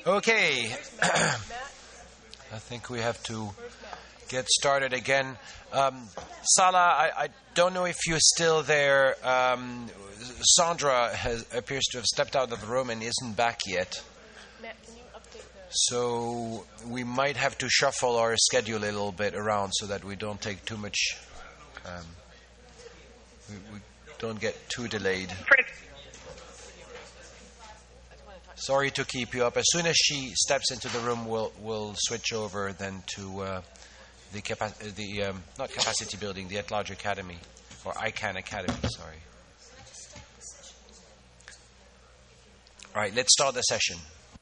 Okay, I think we have to get started again. Salah, I don't know if you're still there. Sandra appears to have stepped out of the room and isn't back yet. Matt, can you update So we might have to shuffle our schedule a little bit around so that we don't take too much, we don't get too delayed. Sorry to keep you up. As soon as she steps into the room, we'll switch over then to not capacity building, the At-Large Academy, or ICANN Academy, sorry. All right, let's start the session.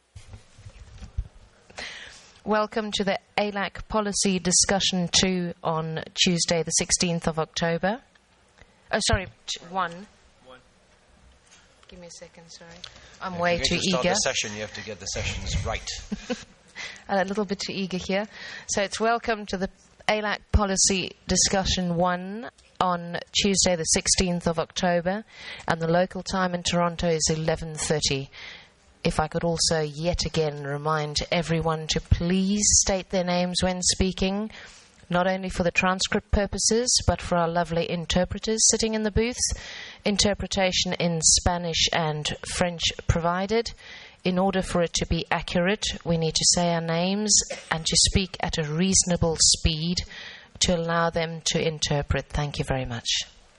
Welcome to the ALAC Policy Discussion 2 on Tuesday, the 16th of October. Oh, sorry, 1. Give me a second, sorry. I'm way too eager. To start the session, you have to get the sessions right. A little bit too eager here. So it's welcome to the ALAC Policy Discussion 1 on Tuesday, the 16th of October, and the local time in Toronto is 11:30. If I could also yet again remind everyone to please state their names when speaking, not only for the transcript purposes, but for our lovely interpreters sitting in the booths. Interpretation in Spanish and French provided. In order for it to be accurate, we need to say our names and to speak at a reasonable speed to allow them to interpret. Thank you very much.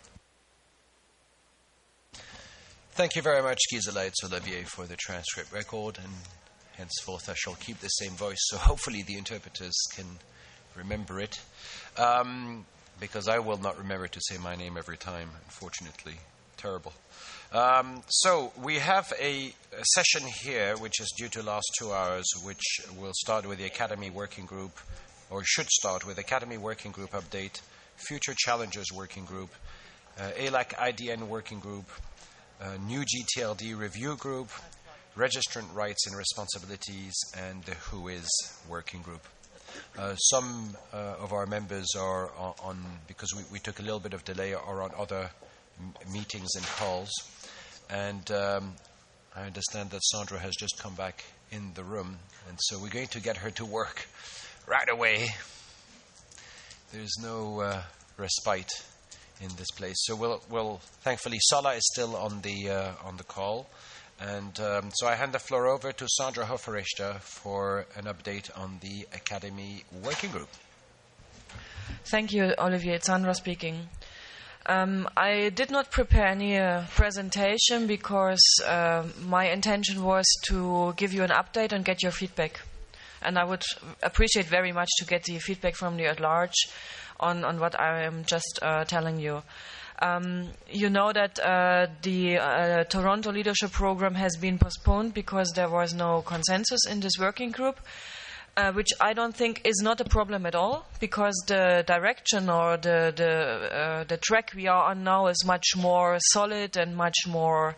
Thank you very much, Gisela. It's Olivier for the transcript record, and henceforth I shall keep the same voice, so hopefully the interpreters can remember it, because I will not remember to say my name every time, unfortunately. Terrible. So we have a session here which is due to last 2 hours, which will start with the Academy Working Group, or should start with Academy Working Group update, Future Challenges Working Group, ALAC IDN Working Group, New GTLD Review Group, Registrant Rights and Responsibilities, and the WHOIS Working Group. Some of our members are on, because we took a little bit of delay, are on other meetings and calls. And I understand that Sandra has just come back in the room, and so we're going to get her to work right away. There's no respite in this place. So we'll thankfully Salah is still on the call, and so I hand the floor over to Sandra Hofferrichter for an update on the Academy Working Group. Thank you, Olivier. It's Sandra speaking. I did not prepare any presentation because my intention was to give you an update and get your feedback. And I would appreciate very much to get the feedback from the at-large on what I am just telling you. You know that the Toronto Leadership Program has been postponed because there was no consensus in this working group. Which I don't think is not a problem at all, because the direction or the track we are on now is much more solid and much more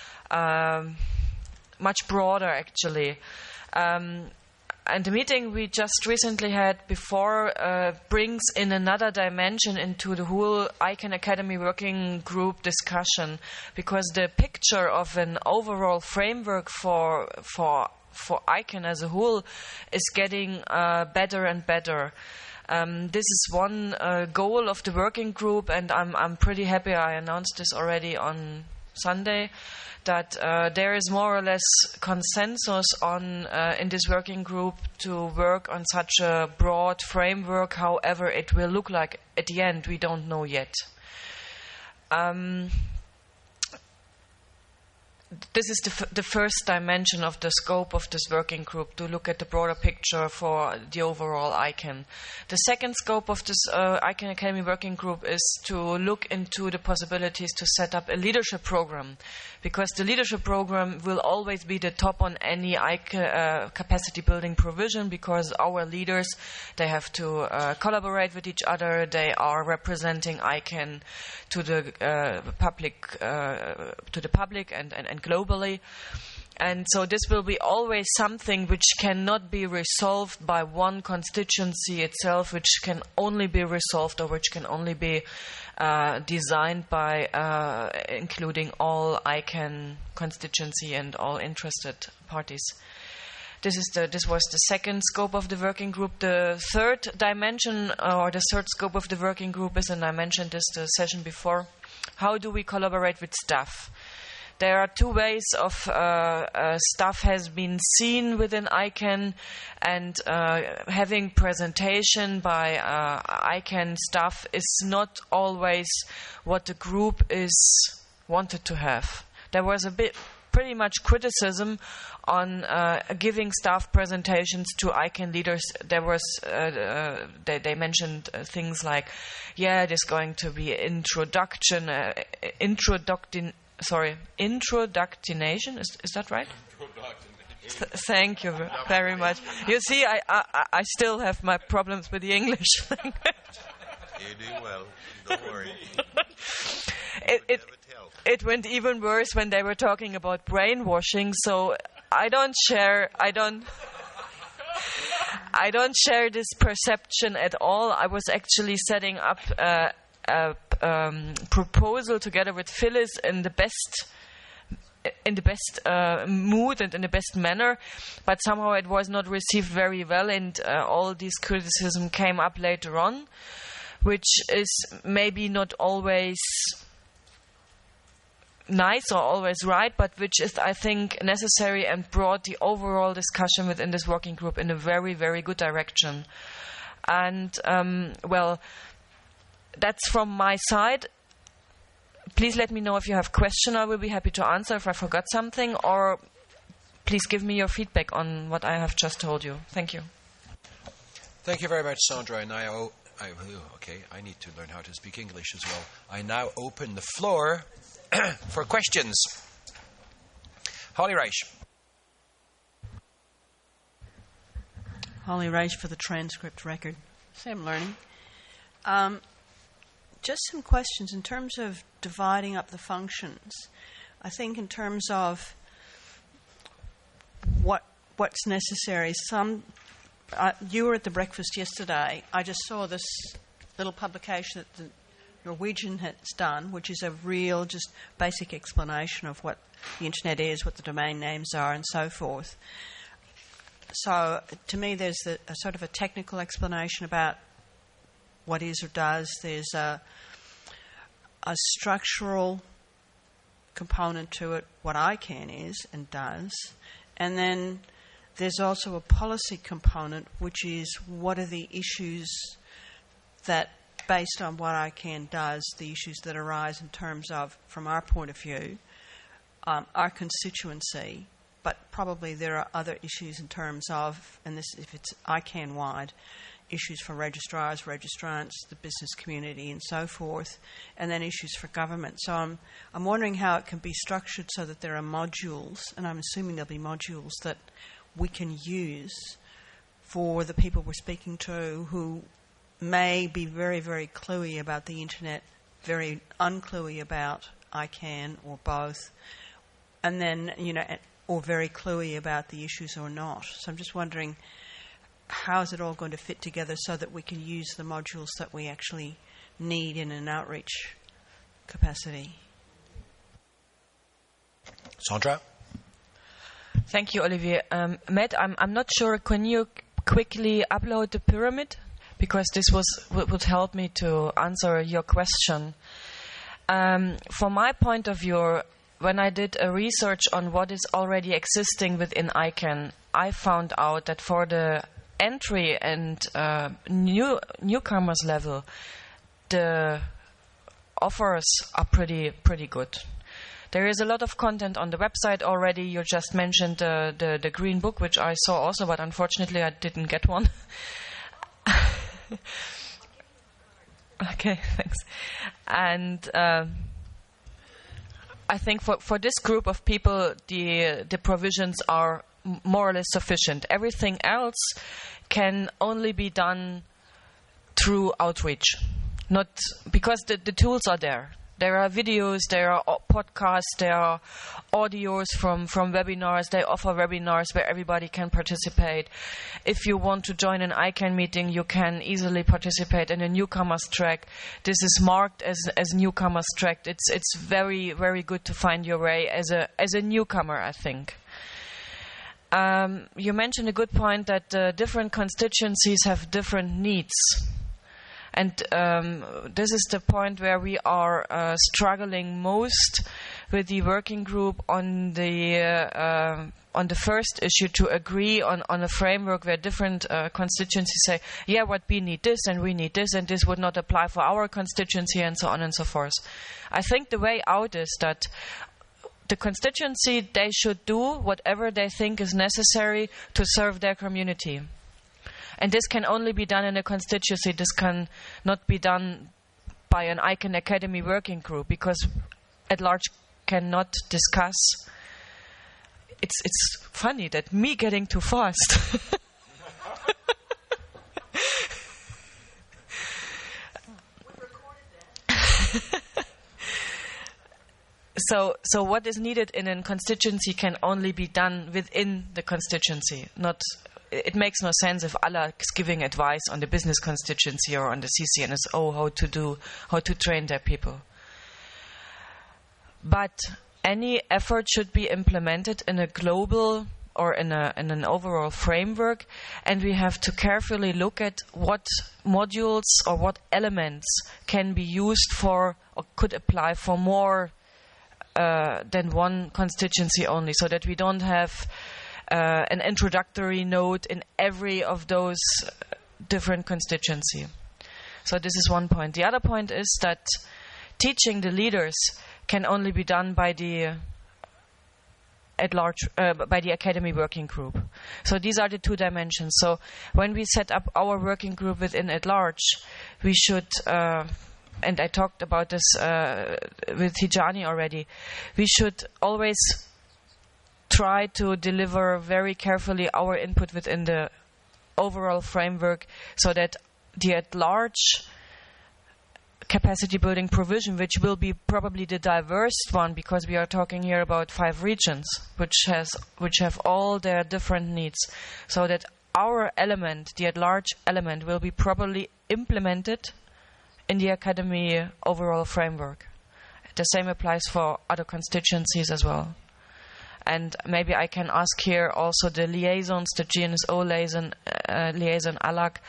much broader actually. And the meeting we just recently had before brings in another dimension into the whole ICANN Academy Working Group discussion, because the picture of an overall framework for ICANN as a whole is getting better and better. This is one goal of the working group, and I'm pretty happy I announced this already on Sunday, that there is more or less consensus on in this working group to work on such a broad framework. However it will look like at the end, we don't know yet. This is the first dimension of the scope of this working group, to look at the broader picture for the overall ICANN. The second scope of this ICANN Academy working group is to look into the possibilities to set up a leadership program, because the leadership program will always be the top on any ICANN capacity building provision, because our leaders, they have to collaborate with each other. They are representing ICANN to the public and globally. And so this will be always something which cannot be resolved by one constituency itself, which can only be resolved or which can only be designed by including all ICANN constituency and all interested parties. This was the second scope of the working group. The third dimension, or the third scope of the working group is, and I mentioned this the session before, how do we collaborate with staff? There are two ways of staff has been seen within ICANN, and having presentation by ICANN staff is not always what the group is wanted to have. There was pretty much criticism on giving staff presentations to ICANN leaders. There was they mentioned things like, there's going to be introductination. Is that right? Thank you very much. You see, I still have my problems with the English language. You're doing well. Don't worry. It went even worse when they were talking about brainwashing. So I don't share this perception at all. I was actually setting up a proposal together with Phyllis in the best mood and in the best manner, but somehow it was not received very well, and all this criticism came up later on, which is maybe not always nice or always right, but which is, I think, necessary and brought the overall discussion within this working group in a very, very good direction. And, that's from my side. Please let me know if you have questions. I will be happy to answer if I forgot something, or please give me your feedback on what I have just told you. Thank you. Thank you very much, Sandra. And I need to learn how to speak English as well. I now open the floor for questions. Holly Reich. Holly Reich for the transcript record. Same learning. Just some questions in terms of dividing up the functions. I think in terms of what's necessary. You were at the breakfast yesterday. I just saw this little publication that the Norwegian has done, which is a real, just basic explanation of what the internet is, what the domain names are, and so forth. So to me, there's a sort of a technical explanation about what is or does. There's a structural component to it, what ICANN is and does. And then there's also a policy component, which is what are the issues that, based on what ICANN does, the issues that arise in terms of, from our point of view, our constituency. But probably there are other issues in terms of, and this, if it's ICANN-wide, issues for registrars, registrants, the business community, and so forth, and then issues for government. So I'm wondering how it can be structured so that there are modules, and I'm assuming there'll be modules that we can use for the people we're speaking to who may be very, very cluey about the internet, very uncluey about ICANN or both, and then, or very cluey about the issues or not. So I'm just wondering, how is it all going to fit together so that we can use the modules that we actually need in an outreach capacity? Sandra? Thank you, Olivier. Matt, I'm not sure. Can you quickly upload the pyramid? Because this would help me to answer your question. From my point of view, when I did a research on what is already existing within ICANN, I found out that for the entry and newcomers level, the offers are pretty good. There is a lot of content on the website already. You just mentioned the green book, which I saw also, but unfortunately I didn't get one. Okay, thanks. And I think for this group of people, the provisions are more or less sufficient. Everything else can only be done through outreach, not because the tools are there. There are videos, there are podcasts, there are audios from webinars. They offer webinars where everybody can participate. If you want to join an ICANN meeting, you can easily participate in a newcomers track. This is marked as newcomers track. It's very, very good to find your way as a newcomer, I think. You mentioned a good point that different constituencies have different needs. And this is the point where we are struggling most with the working group on the first issue, to agree on a framework where different constituencies say, yeah, what we need this and we need this, and this would not apply for our constituency, and so on and so forth. I think the way out is that the constituency, they should do whatever they think is necessary to serve their community. And this can only be done in a constituency. This can not be done by an ICANN Academy working group, because at large cannot discuss. It's funny that me getting too fast. So what is needed in a constituency can only be done within the constituency. It makes no sense if Allah is giving advice on the business constituency or on the CCNSO how to train their people. But any effort should be implemented in a global or in an overall framework, and we have to carefully look at what modules or what elements can be used for or could apply for more than one constituency only, so that we don't have an introductory note in every of those different constituency. So this is one point. The other point is that teaching the leaders can only be done by the Academy working group. So these are the two dimensions. So when we set up our working group within at large, we should, and I talked about this with Tijani already, we should always try to deliver very carefully our input within the overall framework, so that the at large capacity building provision, which will be probably the diverse one, because we are talking here about 5 regions which have all their different needs, so that our element, the at large element, will be properly implemented in the Academy overall framework. The same applies for other constituencies as well. And maybe I can ask here also the liaisons, the GNSO liaison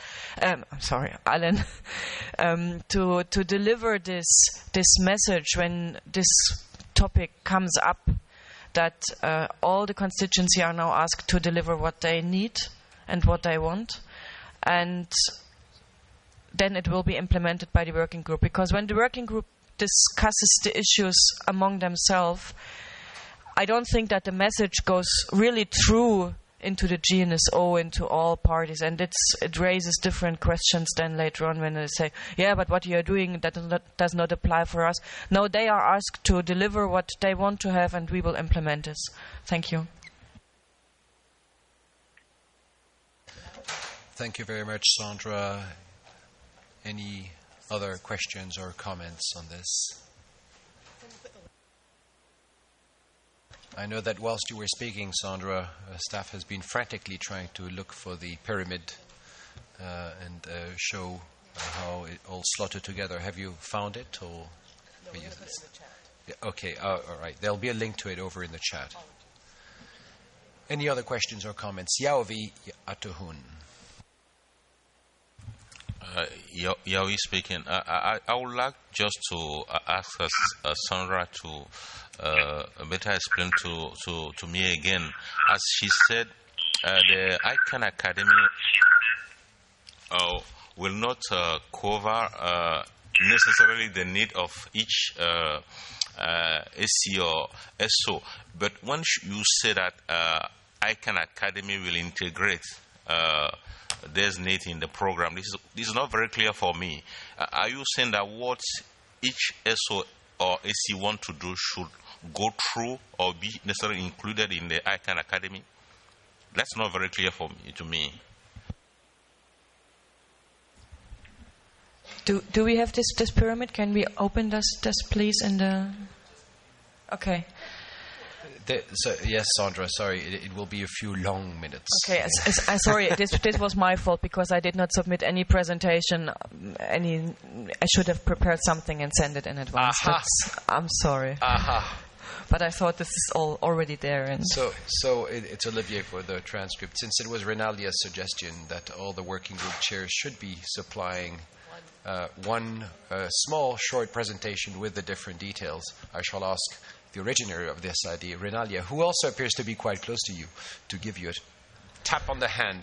Alan, to deliver this message when this topic comes up, that all the constituencies are now asked to deliver what they need and what they want, and then it will be implemented by the working group. Because when the working group discusses the issues among themselves, I don't think that the message goes really through into the GNSO, into all parties, and it raises different questions then later on when they say, yeah, but what you are doing, that does not apply for us. No, they are asked to deliver what they want to have, and we will implement this. Thank you. Thank you very much, Sandra. Any other questions or comments on this? I know that whilst you were speaking, Sandra, staff has been frantically trying to look for the pyramid and show how it all slotted together. Have you found it? Or yeah, okay, all right. There'll be a link to it over in the chat. Any other questions or comments? Yaovi Atuhun. Yawi speaking. I would like just to ask Sandra to better explain to me again. As she said, the ICANN Academy will not cover necessarily the need of each SC or SO. But when you say that ICANN Academy will integrate designate in the program, this is not very clear for me. Are you saying that what each SO or AC want to do should go through or be necessarily included in the ICANN Academy? That's not very clear to me. Do we have this pyramid? Can we open this please? Okay. Yes, Sandra, sorry, it will be a few long minutes. Okay, sorry, this was my fault because I did not submit any presentation. I should have prepared something and sent it in advance. I'm sorry. But I thought this is all already there. And So it's Olivier for the transcript. Since it was Renalia's suggestion that all the working group chairs should be supplying one small, short presentation with the different details, I shall ask the originator of this idea, Renalia, who also appears to be quite close to you, to give you a tap on the hand.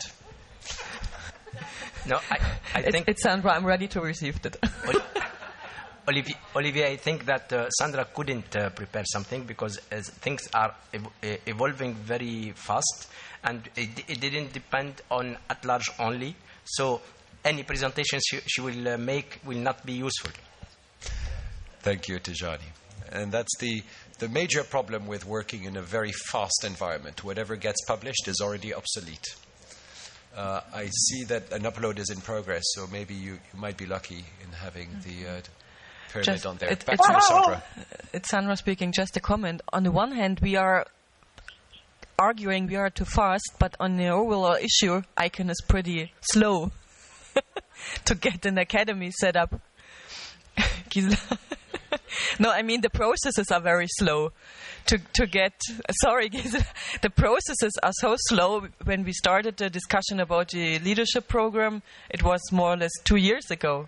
No, I think it's Sandra. I'm ready to receive it. Olivier, I think that Sandra couldn't prepare something because things are evolving very fast, and it didn't depend on at large only. So any presentation she will make will not be useful. Thank you, Tijani. And that's the major problem with working in a very fast environment. Whatever gets published is already obsolete. I see that an upload is in progress, so maybe you might be lucky in having the pyramid on there. Back to you, Sandra. It's Sandra speaking. Just a comment. On the one hand, we are arguing we are too fast, but on the overall issue, ICANN is pretty slow to get an academy set up. Gisela. No, I mean the processes are very slow to get. Sorry, Gisela. The processes are so slow. When we started the discussion about the leadership program, it was more or less 2 years ago.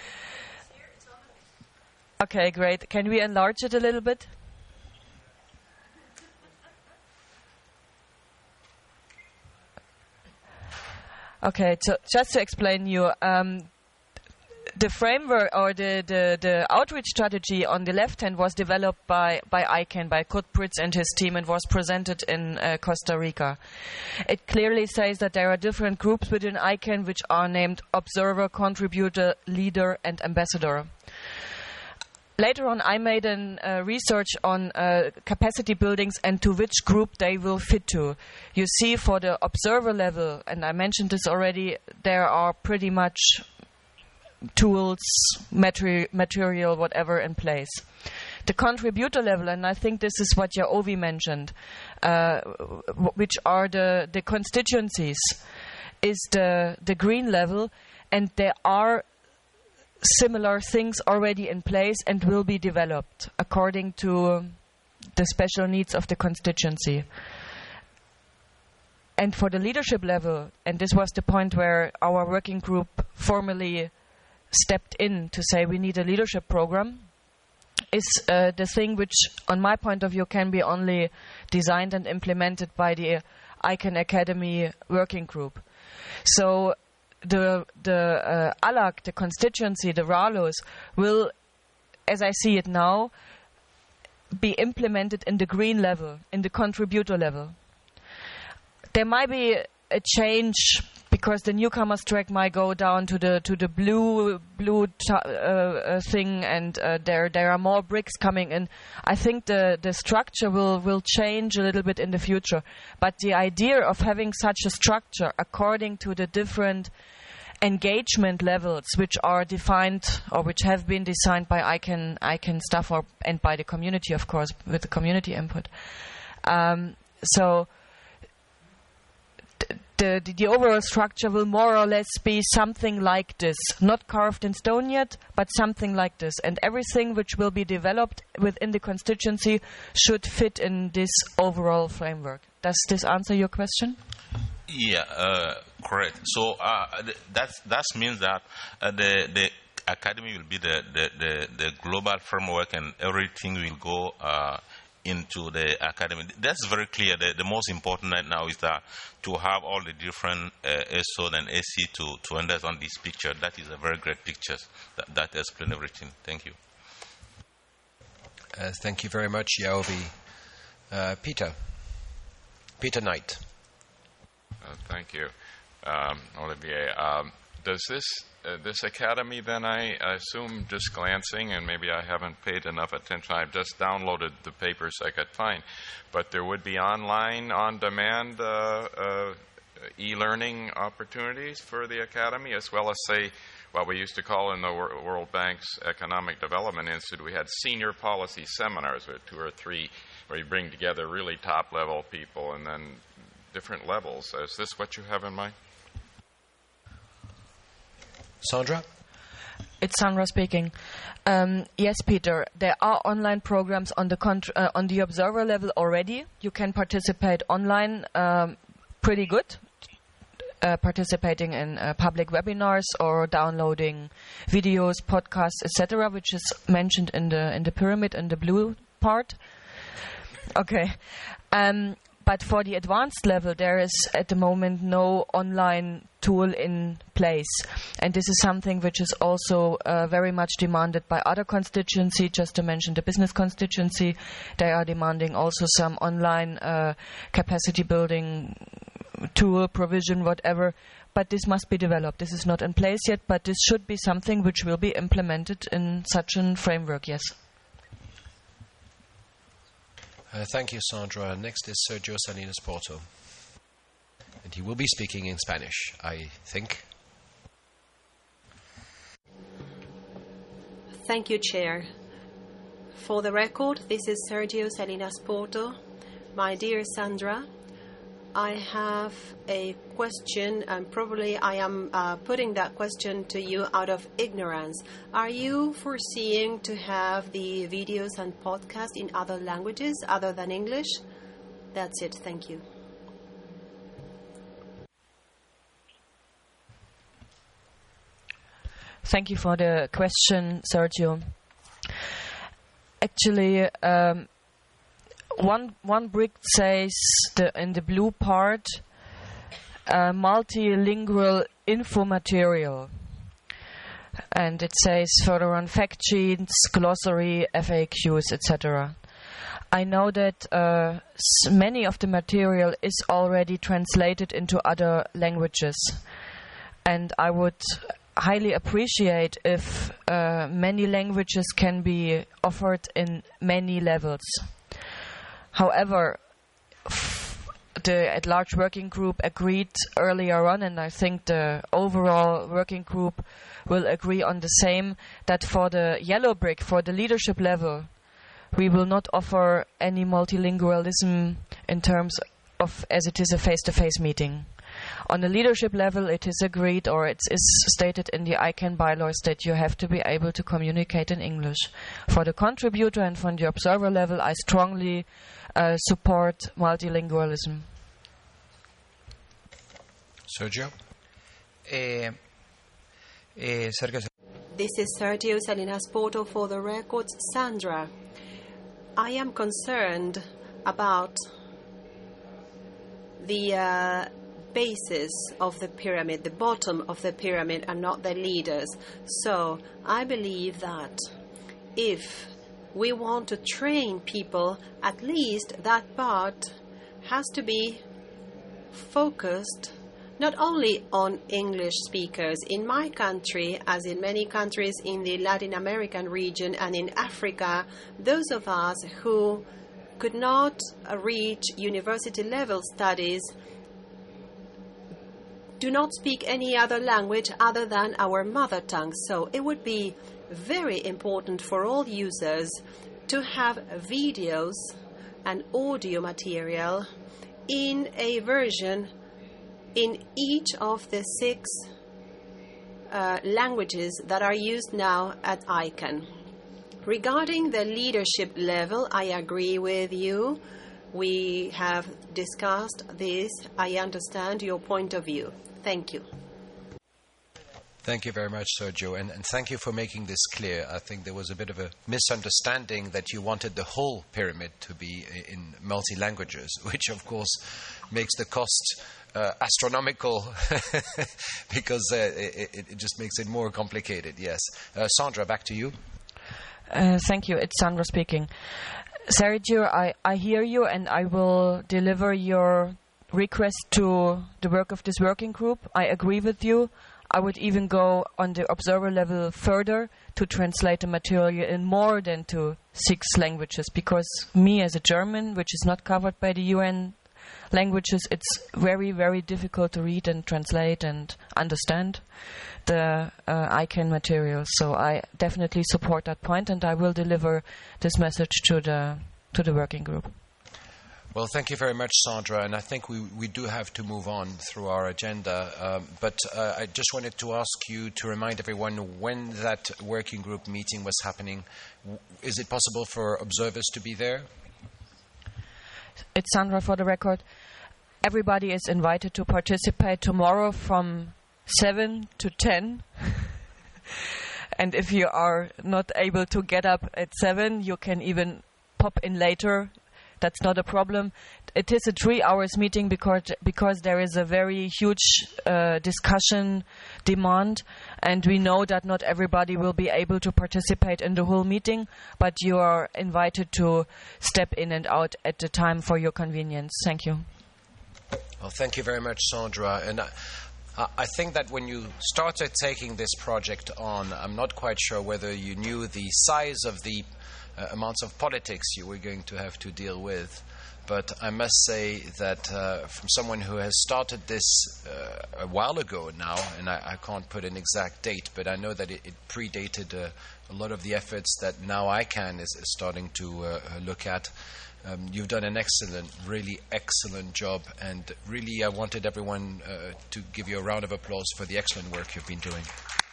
Okay, great. Can we enlarge it a little bit? Okay, so just to explain you, the framework or the outreach strategy on the left hand was developed by ICANN, by Kurt Pritz and his team, and was presented in Costa Rica. It clearly says that there are different groups within ICANN which are named observer, contributor, leader, and ambassador. Later on, I made research on capacity buildings and to which group they will fit to. You see, for the observer level, and I mentioned this already, there are pretty much tools, material, whatever in place. The contributor level, and I think this is what Yaovi mentioned, which are the constituencies, is the green level, and there are similar things already in place and will be developed according to the special needs of the constituency. And for the leadership level, and this was the point where our working group formally stepped in to say we need a leadership program, is the thing which, on my point of view, can be only designed and implemented by the ICANN Academy working group. So the ALAC, the constituency, the RALOs, will, as I see it now, be implemented in the green level, in the contributor level. There might be a change because the newcomers track might go down to the blue thing, and there are more bricks coming in. I think the structure will change a little bit in the future, but the idea of having such a structure according to the different engagement levels which are defined or which have been designed by ICANN staff and by the community, of course, with the community input. So the overall structure will more or less be something like this, not carved in stone yet, but something like this. And everything which will be developed within the constituency should fit in this overall framework. Does this answer your question? Yeah, correct. So that means that the academy will be the global framework, and everything will go into the academy. That's very clear. The most important right now is that to have all the different SO and AC to understand this picture. That is a very great picture. That explains everything. Thank you. Thank you very much, Yaovi. Peter Knight. Thank you, Olivier. Does this academy then, I assume, just glancing, and maybe I haven't paid enough attention, I've just downloaded the papers I could find, but there would be online, on-demand e-learning opportunities for the academy, as well as, say, what we used to call in the World Bank's Economic Development Institute, we had senior policy seminars with 2 or 3, where you bring together really top-level people and then different levels. Is this what you have in mind? Sandra? It's Sandra speaking. Yes, Peter, there are online programs on the observer level already. You can participate online pretty good, participating in public webinars or downloading videos, podcasts, etc., which is mentioned in the pyramid in the blue part. Okay. But for the advanced level, there is at the moment no online tool in place. And this is something which is also very much demanded by other constituencies. Just to mention the business constituency, they are demanding also some online capacity building tool, provision, whatever. But this must be developed. This is not in place yet, but this should be something which will be implemented in such a framework, yes. Thank you, Sandra. Next is Sergio Salinas Porto. And he will be speaking in Spanish, I think. Thank you, Chair. For the record, this is Sergio Salinas Porto. My dear Sandra, I have a question, and probably I am putting that question to you out of ignorance. Are you foreseeing to have the videos and podcasts in other languages other than English? That's it. Thank you. Thank you for the question, Sergio. Actually, one brick says in the blue part, multilingual info material. And it says further on fact sheets, glossary, FAQs, etc. I know that many of the material is already translated into other languages. And I would highly appreciate if many languages can be offered in many levels. However, the at-large working group agreed earlier on, and I think the overall working group will agree on the same, that for the yellow brick, for the leadership level, we will not offer any multilingualism in terms of as it is a face-to-face meeting. On the leadership level, it is agreed, or it is stated in the ICANN bylaws, that you have to be able to communicate in English. For the contributor and from the observer level, I strongly support multilingualism. Sergio? Sergio. This is Sergio Salinas Porto for the records. Sandra, I am concerned about the basis of the pyramid, the bottom of the pyramid, and not the leaders. So I believe that if we want to train people, at least that part has to be focused not only on English speakers. In my country, as in many countries in the Latin American region and in Africa, those of us who could not reach university level studies do not speak any other language other than our mother tongue. So it would be very important for all users to have videos and audio material in a version in each of the 6 languages that are used now at ICANN. Regarding the leadership level, I agree with you. We have discussed this. I understand your point of view. Thank you. Thank you very much, Sergio, and thank you for making this clear. I think there was a bit of a misunderstanding that you wanted the whole pyramid to be in multi-languages, which of course makes the cost astronomical because it just makes it more complicated, yes. Sandra, back to you. Thank you. It's Sandra speaking. Sergio, I hear you, and I will deliver your request to the work of this working group. I agree with you. I would even go on the observer level further to translate the material in more than 6 languages, because me as a German, which is not covered by the UN languages, it's very, very difficult to read and translate and understand the ICANN material. So I definitely support that point, and I will deliver this message to the working group. Well, thank you very much, Sandra, and I think we do have to move on through our agenda, but I just wanted to ask you to remind everyone when that working group meeting was happening. Is it possible for observers to be there? It's Sandra for the record. Everybody is invited to participate tomorrow from 7 to 10. And if you are not able to get up at 7, you can even pop in later. That's not a problem. It is a 3 hours meeting because there is a very huge discussion demand, and we know that not everybody will be able to participate in the whole meeting, but you are invited to step in and out at the time for your convenience. Thank you. Well, thank you very much, Sandra. And I think that when you started taking this project on, I'm not quite sure whether you knew the size of the amounts of politics you were going to have to deal with. But I must say that from someone who has started this a while ago now, and I can't put an exact date, but I know that it predated a lot of the efforts that now ICANN is starting to look at. You've done an really excellent job, and really I wanted everyone to give you a round of applause for the excellent work you've been doing.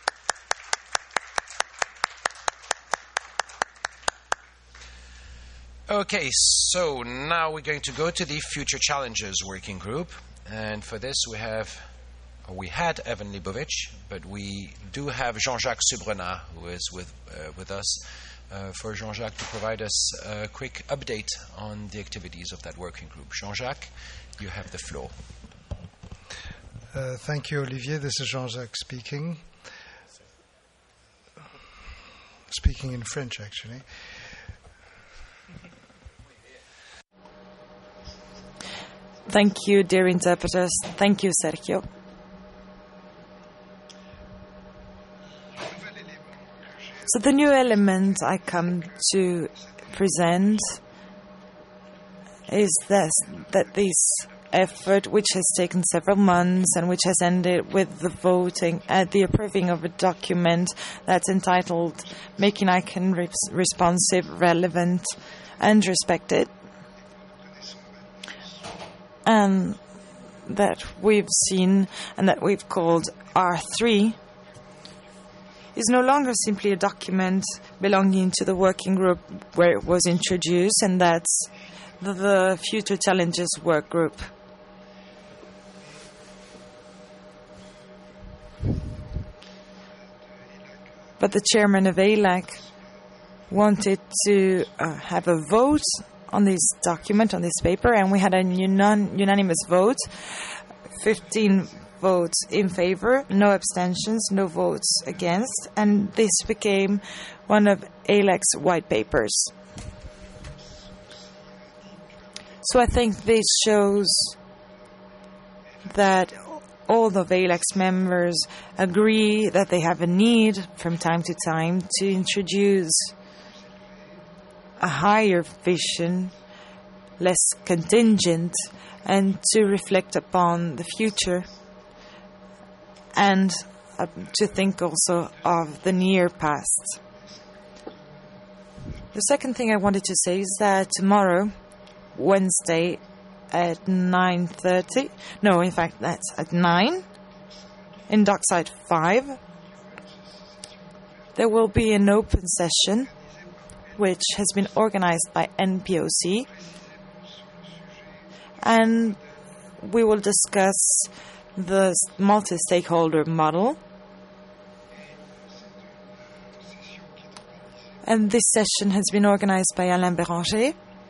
Okay, so now we're going to go to the Future Challenges Working Group, and for this we had Evan Leibovich, but we do have Jean-Jacques Subrenat, who is with us, for Jean-Jacques to provide us a quick update on the activities of that working group. Jean-Jacques, you have the floor. Thank you, Olivier. This is Jean-Jacques speaking in French, actually. Thank you, dear interpreters. Thank you, Sergio. So the new element I come to present is that this effort, which has taken several months and which has ended with the voting at the approving of a document that's entitled Making ICANN Responsive, Relevant and Respected, and that we've seen and that we've called R3, is no longer simply a document belonging to the working group where it was introduced, and that's the Future Challenges Work Group. But the chairman of ALAC wanted to have a vote on this document, on this paper, and we had a unanimous vote, 15 votes in favor, no abstentions, no votes against, and this became one of ALAC's white papers. So I think this shows that all of ALAC's members agree that they have a need from time to time to introduce a higher vision, less contingent, and to reflect upon the future, and to think also of the near past. The second thing I wanted to say is that tomorrow, Wednesday, at 9:30, no, in fact, that's at 9, in Dockside 5, there will be an open session which has been organized by NPOC, and we will discuss the multi-stakeholder model. And this session has been organized by Alain Béranger,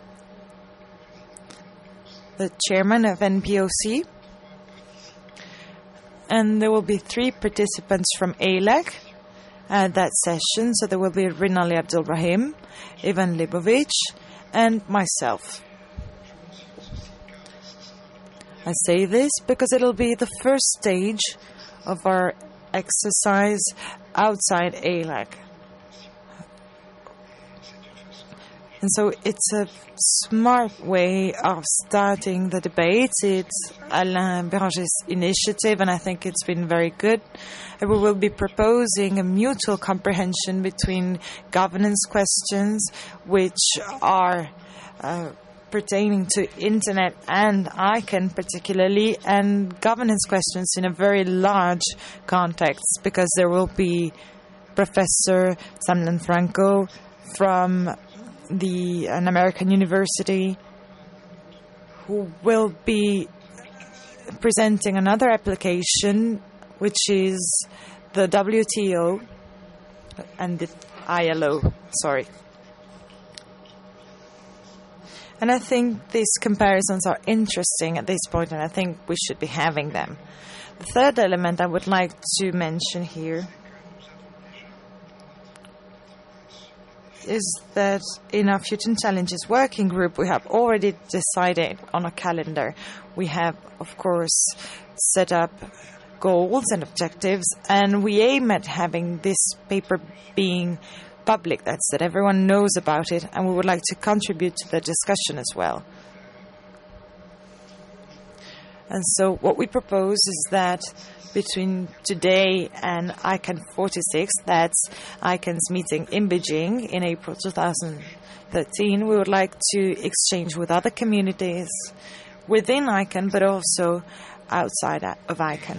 the chairman of NPOC. And there will be 3 participants from ALAC at that session. So there will be Rinali Abdulrahim, Evan Leibovich, and myself. I say this because it'll be the first stage of our exercise outside ALAC. And so it's a smart way of starting the debate. It's Alain Béranger's initiative, and I think it's been very good. And we will be proposing a mutual comprehension between governance questions, which are pertaining to internet and ICANN particularly, and governance questions in a very large context, because there will be Professor Sam Lanfranco from an American university who will be presenting another application, which is the WTO and the ILO, And I think these comparisons are interesting at this point, and I think we should be having them. The third element I would like to mention here is that in our Future Challenges working group, we have already decided on a calendar. We have, of course, set up goals and objectives, and we aim at having this paper being public, that's that everyone knows about it, and we would like to contribute to the discussion as well. And so what we propose is that between today and ICANN 46, that's ICANN's meeting in Beijing in April 2013, we would like to exchange with other communities within ICANN, but also outside of ICANN.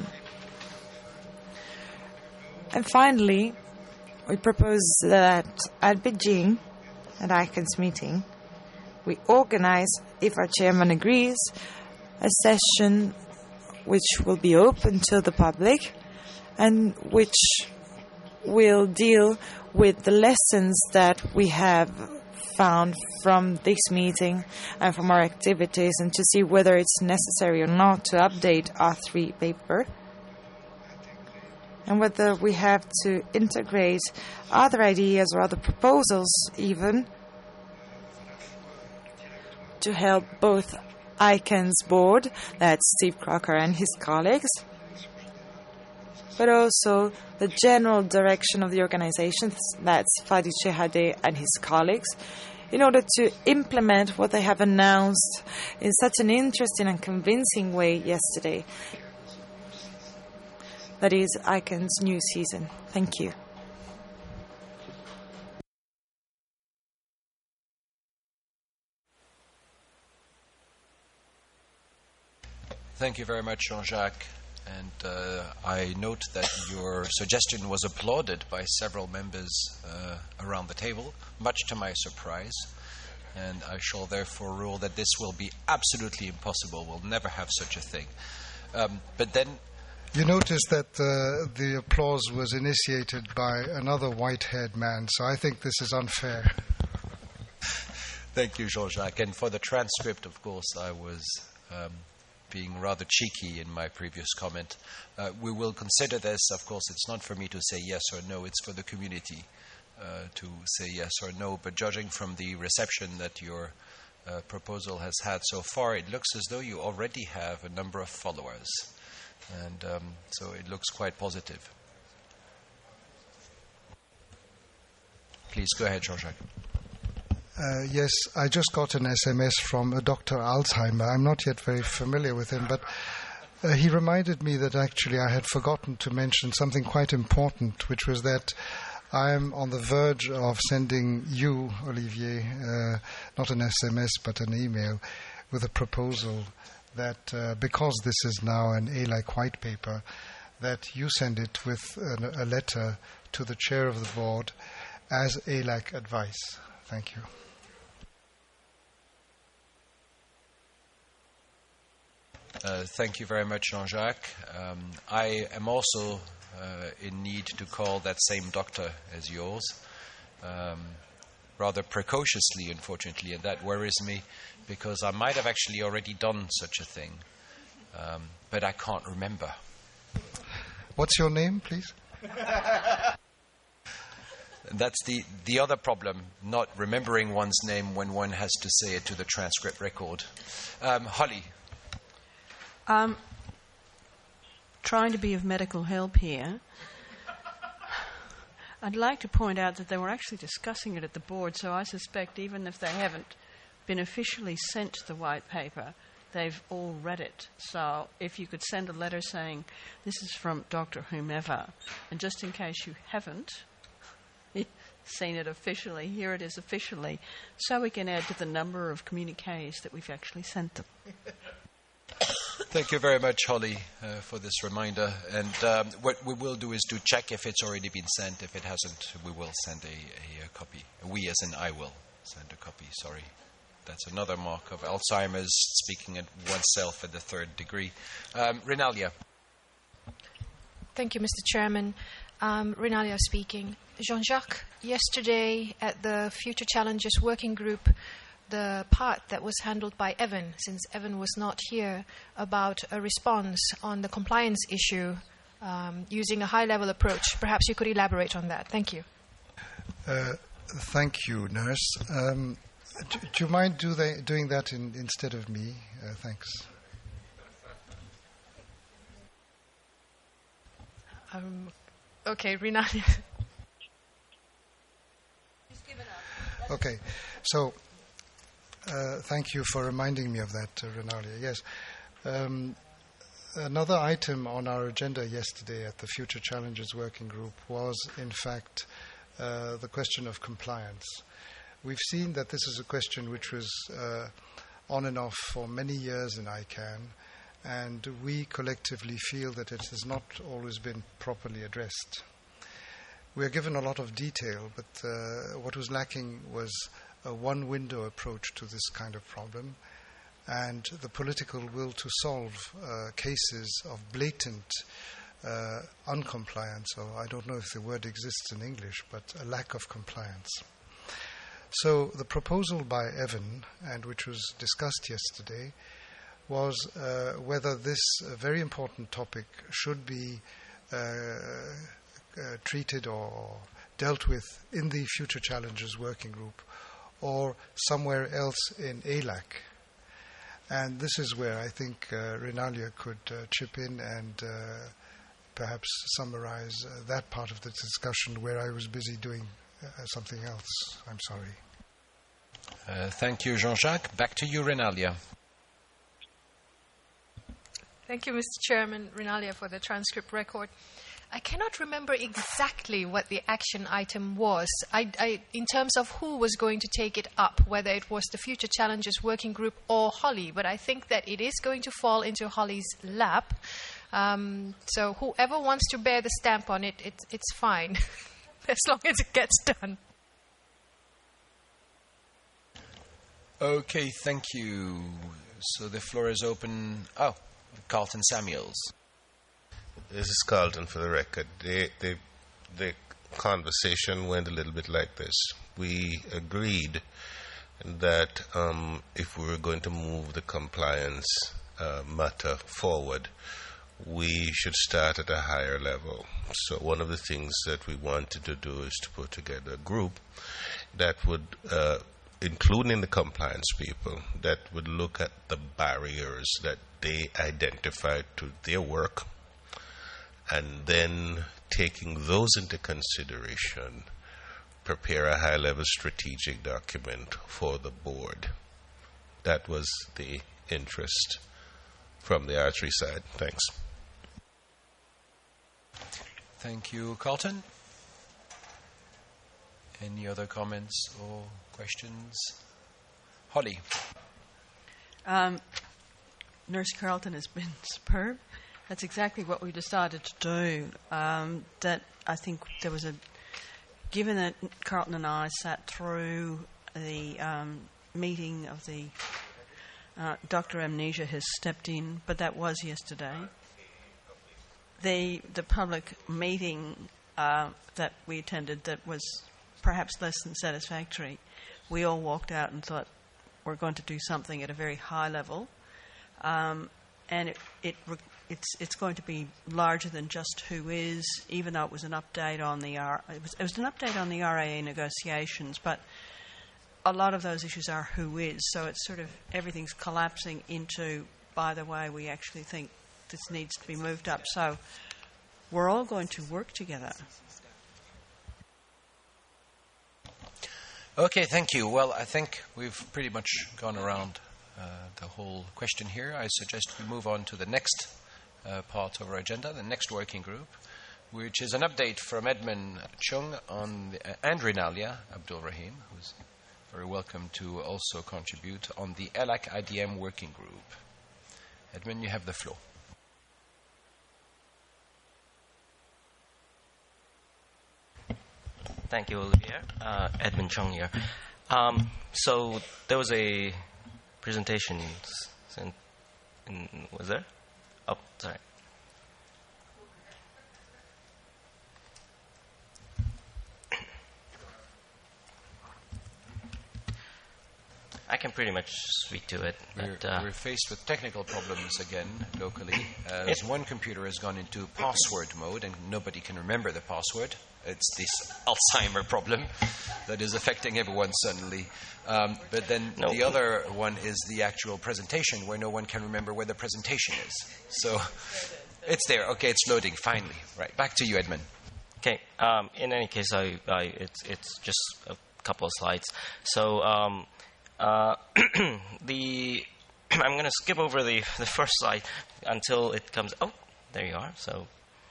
And finally, we propose that at Beijing, at ICANN's meeting, we organize, if our chairman agrees, a session which will be open to the public and which will deal with the lessons that we have found from this meeting and from our activities, and to see whether it's necessary or not to update our 3 paper, and whether we have to integrate other ideas or other proposals even to help both ICANN's board, that's Steve Crocker and his colleagues, but also the general direction of the organization, that's Fadi Chehade and his colleagues, in order to implement what they have announced in such an interesting and convincing way yesterday. That is ICANN's new season. Thank you. Thank you very much, Jean-Jacques. And I note that your suggestion was applauded by several members around the table, much to my surprise. And I shall therefore rule that this will be absolutely impossible. We'll never have such a thing. But then... You notice that the applause was initiated by another white-haired man, so I think this is unfair. Thank you, Jean-Jacques. And for the transcript, of course, I was being rather cheeky in my previous comment. We will consider this. Of course, it's not for me to say yes or no. It's for the community to say yes or no. But judging from the reception that your proposal has had so far, it looks as though you already have a number of followers. And so it looks quite positive. Please go ahead, Jean-Jacques. Yes, I just got an SMS from Dr. Alzheimer. I'm not yet very familiar with him, but he reminded me that actually I had forgotten to mention something quite important, which was that I am on the verge of sending you, Olivier, not an SMS but an email, with a proposal that because this is now an ALAC white paper, that you send it with a letter to the chair of the board as ALAC advice. Thank you. Thank you very much, Jean-Jacques. I am also in need to call that same doctor as yours, rather precociously, unfortunately, and that worries me because I might have actually already done such a thing, but I can't remember. What's your name, please? That's the other problem, not remembering one's name when one has to say it to the transcript record. Holly. Trying to be of medical help here. I'd like to point out that they were actually discussing it at the board, so I suspect even if they haven't been officially sent the white paper, they've all read it. So if you could send a letter saying, this is from Dr. Whomever, and just in case you haven't, seen it officially. Here it is officially, so we can add to the number of communiques that we've actually sent them. Thank you very much, Holly, for this reminder. And what we will do is to check if it's already been sent. If it hasn't, we will send a copy. We, as in I, will send a copy. Sorry. That's another mark of Alzheimer's, speaking at oneself at the third degree. Renalia. Thank you, Mr. Chairman. Renalia speaking. Jean-Jacques, yesterday at the Future Challenges Working Group, the part that was handled by Evan, since Evan was not here, about a response on the compliance issue using a high-level approach. Perhaps you could elaborate on that. Thank you. Thank you, Nurse. Do you mind doing that instead of me? Thanks. Okay, Renalia. Okay, so thank you for reminding me of that, Renalia. Yes. Another item on our agenda yesterday at the Future Challenges Working Group was, in fact, the question of compliance. We've seen that this is a question which was on and off for many years in ICANN, and we collectively feel that it has not always been properly addressed. We are given a lot of detail, but what was lacking was a one-window approach to this kind of problem, and the political will to solve cases of blatant uncompliance, or I don't know if the word exists in English, but a lack of compliance. So the proposal by Evan, and which was discussed yesterday, was whether this very important topic should be treated or dealt with in the Future Challenges Working Group or somewhere else in ALAC. And this is where I think Renalia could chip in and perhaps summarize that part of the discussion where I was busy doing something else. I'm sorry. Thank you, Jean-Jacques. Back to you, Renalia. Thank you, Mr. Chairman. Renalia for the transcript record. I cannot remember exactly what the action item was, in terms of who was going to take it up, whether it was the Future Challenges Working Group or Holly, but I think that it is going to fall into Holly's lap. So whoever wants to bear the stamp on it, it's fine, as long as it gets done. Okay, thank you. So the floor is open. Oh, Carlton Samuels. This is Carlton for the record. The conversation went a little bit like this. We agreed that if we were going to move the compliance matter forward, we should start at a higher level. So one of the things that we wanted to do is to put together a group that would, including the compliance people, that would look at the barriers that they identified to their work, and then taking those into consideration, prepare a high-level strategic document for the board. That was the interest from the archery side. Thanks. Thank you, Carlton. Any other comments or questions? Holly. Nurse Carlton has been superb. That's exactly what we decided to do. That I think there was given that Carlton and I sat through the meeting of the Dr. Amnesia has stepped in, but that was yesterday. The public meeting that we attended that was perhaps less than satisfactory, we all walked out and thought we're going to do something at a very high level, and it's going to be larger than just who is, even though it was an update on the it was an update on the RAA negotiations, but a lot of those issues are who is, so it's sort of everything's collapsing into, by the way, we actually think this needs to be moved up. So we're all going to work together. Okay, thank you. Well, I think we've pretty much gone around the whole question here. I suggest we move on to the next part of our agenda, the next working group, which is an update from Edmund Chung and Rinalia Abdul Rahim, who's very welcome to also contribute on the ELAC IDM working group. Edmund, you have the floor. Thank you, Olivier. Edmund Chung here. So there was a presentation. Was there? Oh, sorry. I can pretty much speak to it. We're faced with technical problems again locally, as one computer has gone into password mode and nobody can remember the password. It's this Alzheimer problem that is affecting everyone suddenly. But then the other one is the actual presentation where no one can remember where the presentation is. So it's there. Okay, it's loading finally. Right, back to you, Edmund. Okay. In any case, it's just a couple of slides. So I'm going to skip over the first slide until it comes. Oh, there you are. So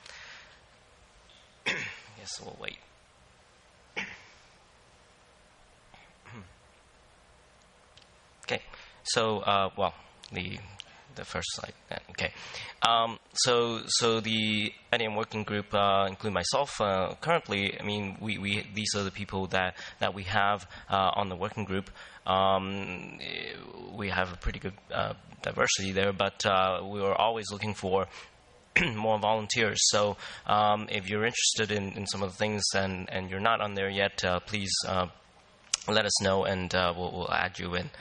I guess we'll wait. Okay. So the first slide. Okay. So the IDM working group include myself. Currently, I mean, we these are the people that we have on the working group. We have a pretty good diversity there, but we are always looking for more volunteers. So if you're interested in some of the things and you're not on there yet, please let us know and we'll add you in.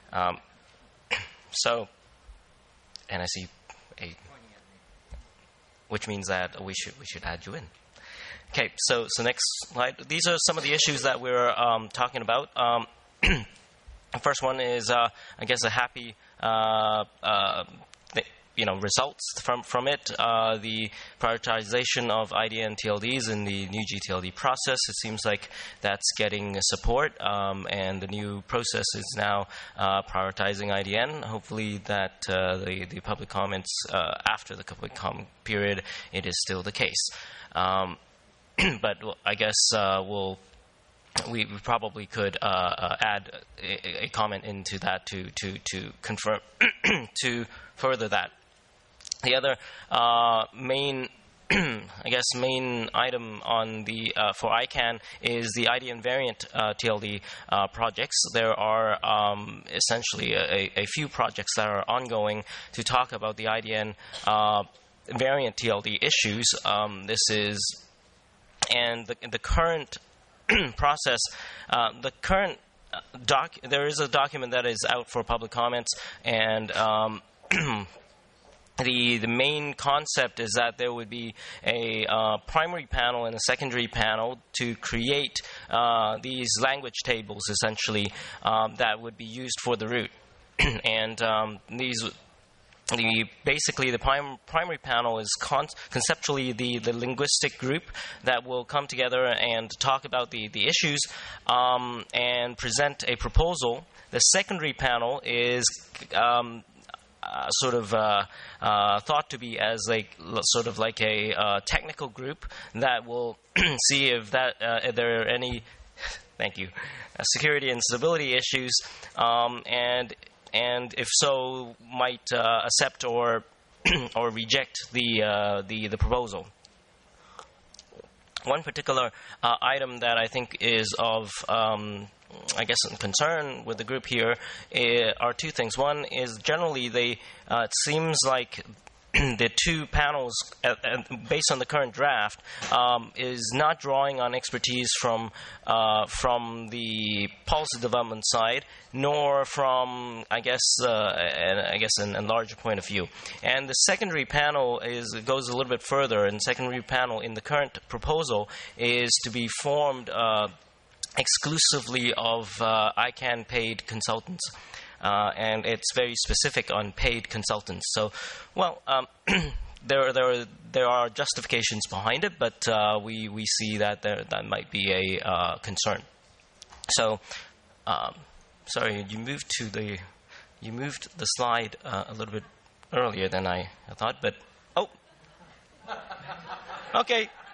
And I see which means that we should add you in. Okay, so next slide. These are some of the issues that we're talking about. The first one is, I guess, a happy, results from it. The prioritization of IDN TLDs in the new GTLD process. It seems like that's getting support, and the new process is now prioritizing IDN. Hopefully, that the public comments after the public comment period, it is still the case. But I guess we probably could add a comment into that to confirm to further that. The other main item on the for ICANN is the IDN variant TLD projects. There are essentially a few projects that are ongoing to talk about the IDN variant TLD issues. This is and the current process. The current there is a document that is out for public comments, and the main concept is that there would be a primary panel and a secondary panel to create these language tables, essentially, that would be used for the root. And basically the primary panel is conceptually the linguistic group that will come together and talk about the issues and present a proposal. The secondary panel is thought to be as sort of like a technical group that will see if there are any security and stability issues, and if so, might accept or reject the proposal. One particular item that I think is of concern with the group here are two things. One is generally it seems like the two panels, based on the current draft, is not drawing on expertise from the policy development side, nor from a larger point of view. And the secondary panel goes a little bit further. And the secondary panel in the current proposal is to be formed exclusively of ICANN paid consultants. And it's very specific on paid consultants. So, there are justifications behind it, but we see that that might be a concern. So, sorry, you moved the slide a little bit earlier than I thought, but okay,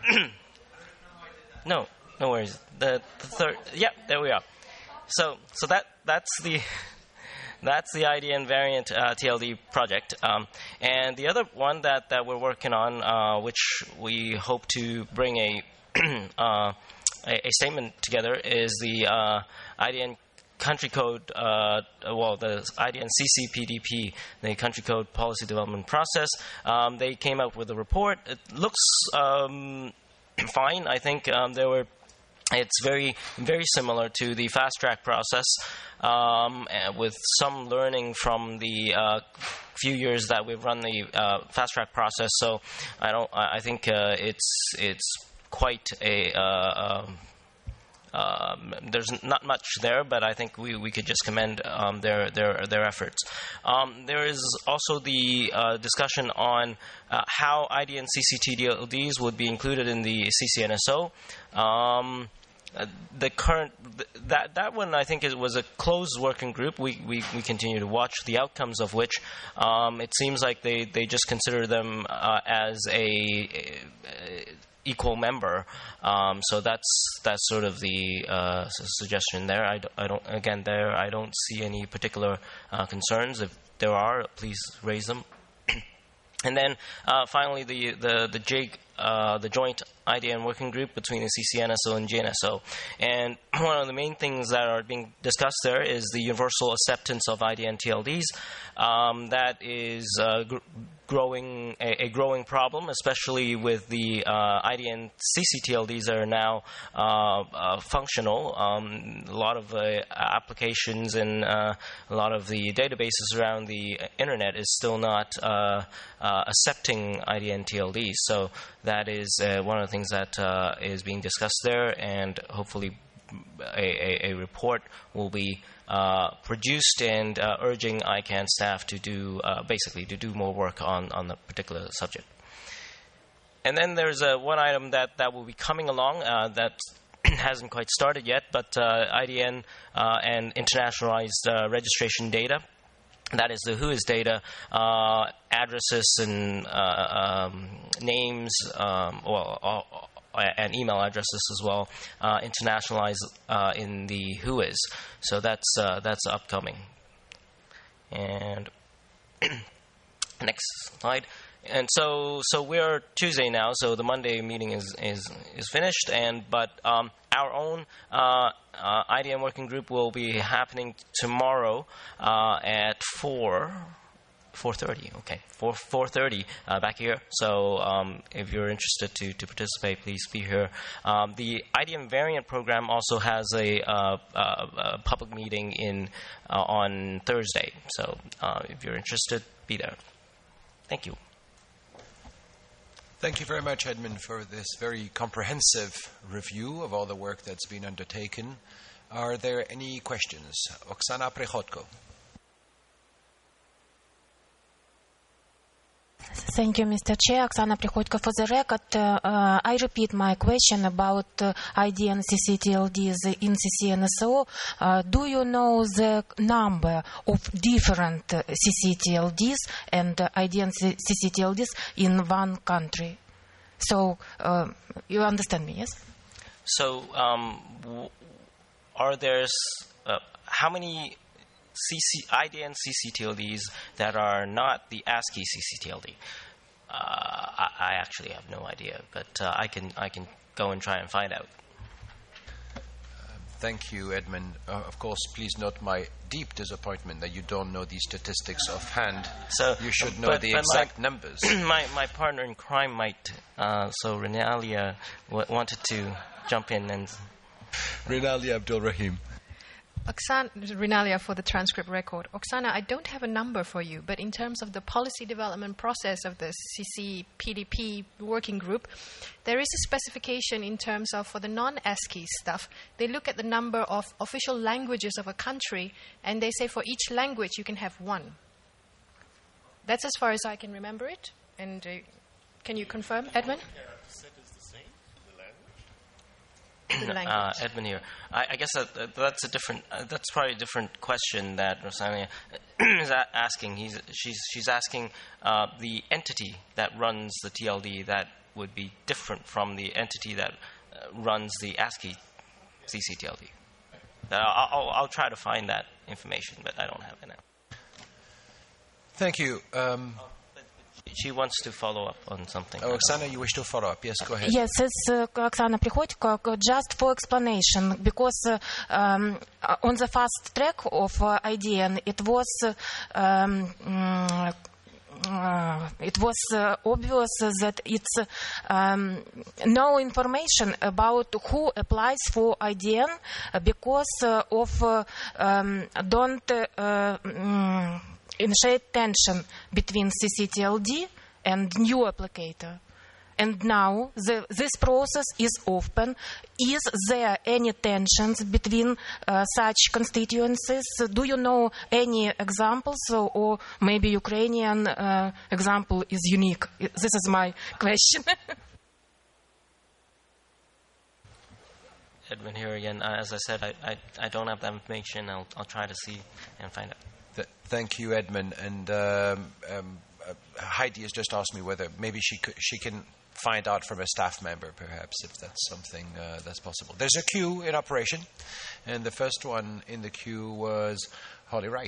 No worries. The third, there we are. So that's the IDN variant TLD project, and the other one that we're working on, which we hope to bring a statement together, is the IDN country code, the IDN CCPDP, the country code policy development process. They came up with a report. It looks fine. I think it's very, very similar to the fast track process, with some learning from the few years that we've run the fast track process. So I think it's quite a. There's not much there, but I think we could just commend their efforts. There is also the discussion on how IDN CCTLDs would be included in the CCNSO. The current that one, I think, it was a closed working group. We continue to watch the outcomes of which. It seems like they just consider them as a equal member, so that's sort of the suggestion there. I don't see any particular concerns. If there are, please raise them. And then finally, the JIG, the Joint IDN Working Group between the CCNSO and JNSO. And one of the main things that are being discussed there is the universal acceptance of IDN TLDs. That is a growing problem, especially with the IDN CCTLDs that are now functional. A lot of applications and a lot of the databases around the internet is still not accepting IDN TLDs. So that is one of the things that is being discussed there, and hopefully a report will be produced, and urging ICANN staff to do more work on the particular subject. And then there's one item that will be coming along that hasn't quite started yet, but IDN and internationalized registration data. That is the WHOIS data, addresses and names, and email addresses as well, internationalized in the WHOIS. So that's upcoming. And next slide. And so we're Tuesday now, so the Monday meeting is finished. But our own IDN working group will be happening tomorrow at 4:30. Okay, 4:30 back here. So if you're interested to participate, please be here. The IDN variant program also has a public meeting on Thursday. So if you're interested, be there. Thank you. Thank you very much, Edmund, for this very comprehensive review of all the work that's been undertaken. Are there any questions? Oksana Prichodko. Thank you, Mr. Chair. Oksana Prichodko. For the record, I repeat my question about IDN CCTLDs in CCNSO. Do you know the number of different CCTLDs and IDN CCTLDs in one country? So, you understand me, yes? So, are there how many IDN CCTLDs that are not the ASCII CCTLD? I actually have no idea, but I can go and try and find out. Thank you, Edmund. Of course, please note my deep disappointment that you don't know these statistics offhand. So you should know the exact numbers. My partner in crime might. So Renalia wanted to jump in and. Renalia Abdul Rahim. Oksana, Renalia for the transcript record. Oksana, I don't have a number for you, but in terms of the policy development process of the CCPDP working group, there is a specification in terms of, for the non-ASCII stuff, they look at the number of official languages of a country, and they say for each language you can have one. That's as far as I can remember it. And can you confirm, Edmund? Edmund here. I guess that's a different. That's probably a different question that Rosalia is asking. She's asking the entity that runs the TLD, that would be different from the entity that runs the ASCII CCTLD. I'll try to find that information, but I don't have it now. Thank you. She wants to follow up on something. Oh, Oksana, you wish to follow up? Yes, go ahead. Yes, it's Oksana Prikhotko, just for explanation, because on the fast track of IDN, it was obvious that it's no information about who applies for IDN because of don't initiate tension between CCTLD and new applicator. And now this process is open. Is there any tensions between such constituencies? Do you know any examples, or maybe Ukrainian example is unique? This is my question. Edmund here again. As I said, I don't have that information. I'll try to see and find out. Thank you, Edmund. And Heidi has just asked me whether maybe she can find out from a staff member, perhaps, if that's something that's possible. There's a queue in operation, and the first one in the queue was Holly Reich.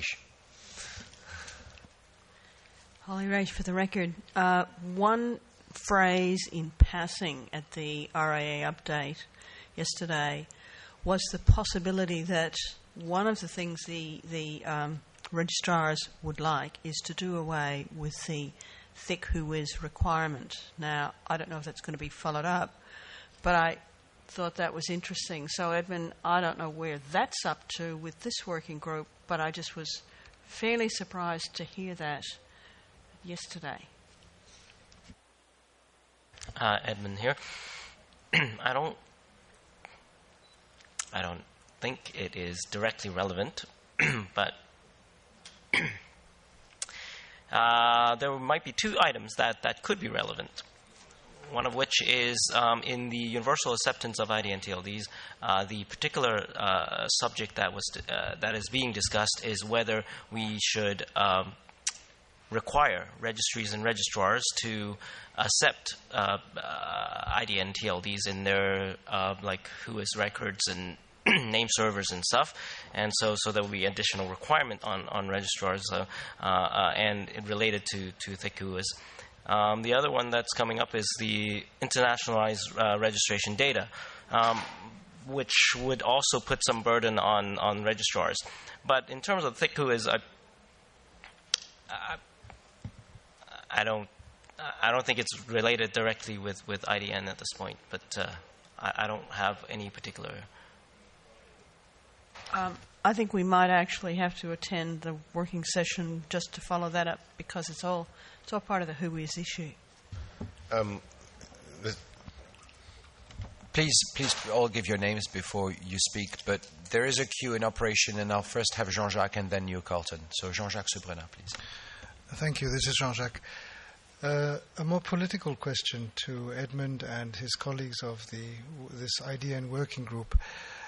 Holly Reich, for the record. One phrase in passing at the RAA update yesterday was the possibility that one of the things the registrars would like is to do away with the thick who-is requirement. Now, I don't know if that's going to be followed up, but I thought that was interesting. So, Edmund, I don't know where that's up to with this working group, but I just was fairly surprised to hear that yesterday. Edmund here. I don't think it is directly relevant, but there might be two items that could be relevant. One of which is in the universal acceptance of IDN-TLDs, the particular subject that is being discussed is whether we should require registries and registrars to accept IDN-TLDs in their who-is records and name servers and stuff, and so there will be additional requirement on registrars and related to thick who-is. The other one that's coming up is the internationalized registration data, which would also put some burden on registrars. But in terms of thick who-is, I don't think it's related directly with IDN at this point. But I don't have any particular. I think we might actually have to attend the working session just to follow that up, because it's all part of the who-is issue. Please all give your names before you speak, but there is a queue in operation, and I'll first have Jean-Jacques and then you, Carlton. So Jean-Jacques Subrenat, please. Thank you. This is Jean-Jacques. A more political question to Edmund and his colleagues of this IDN working group.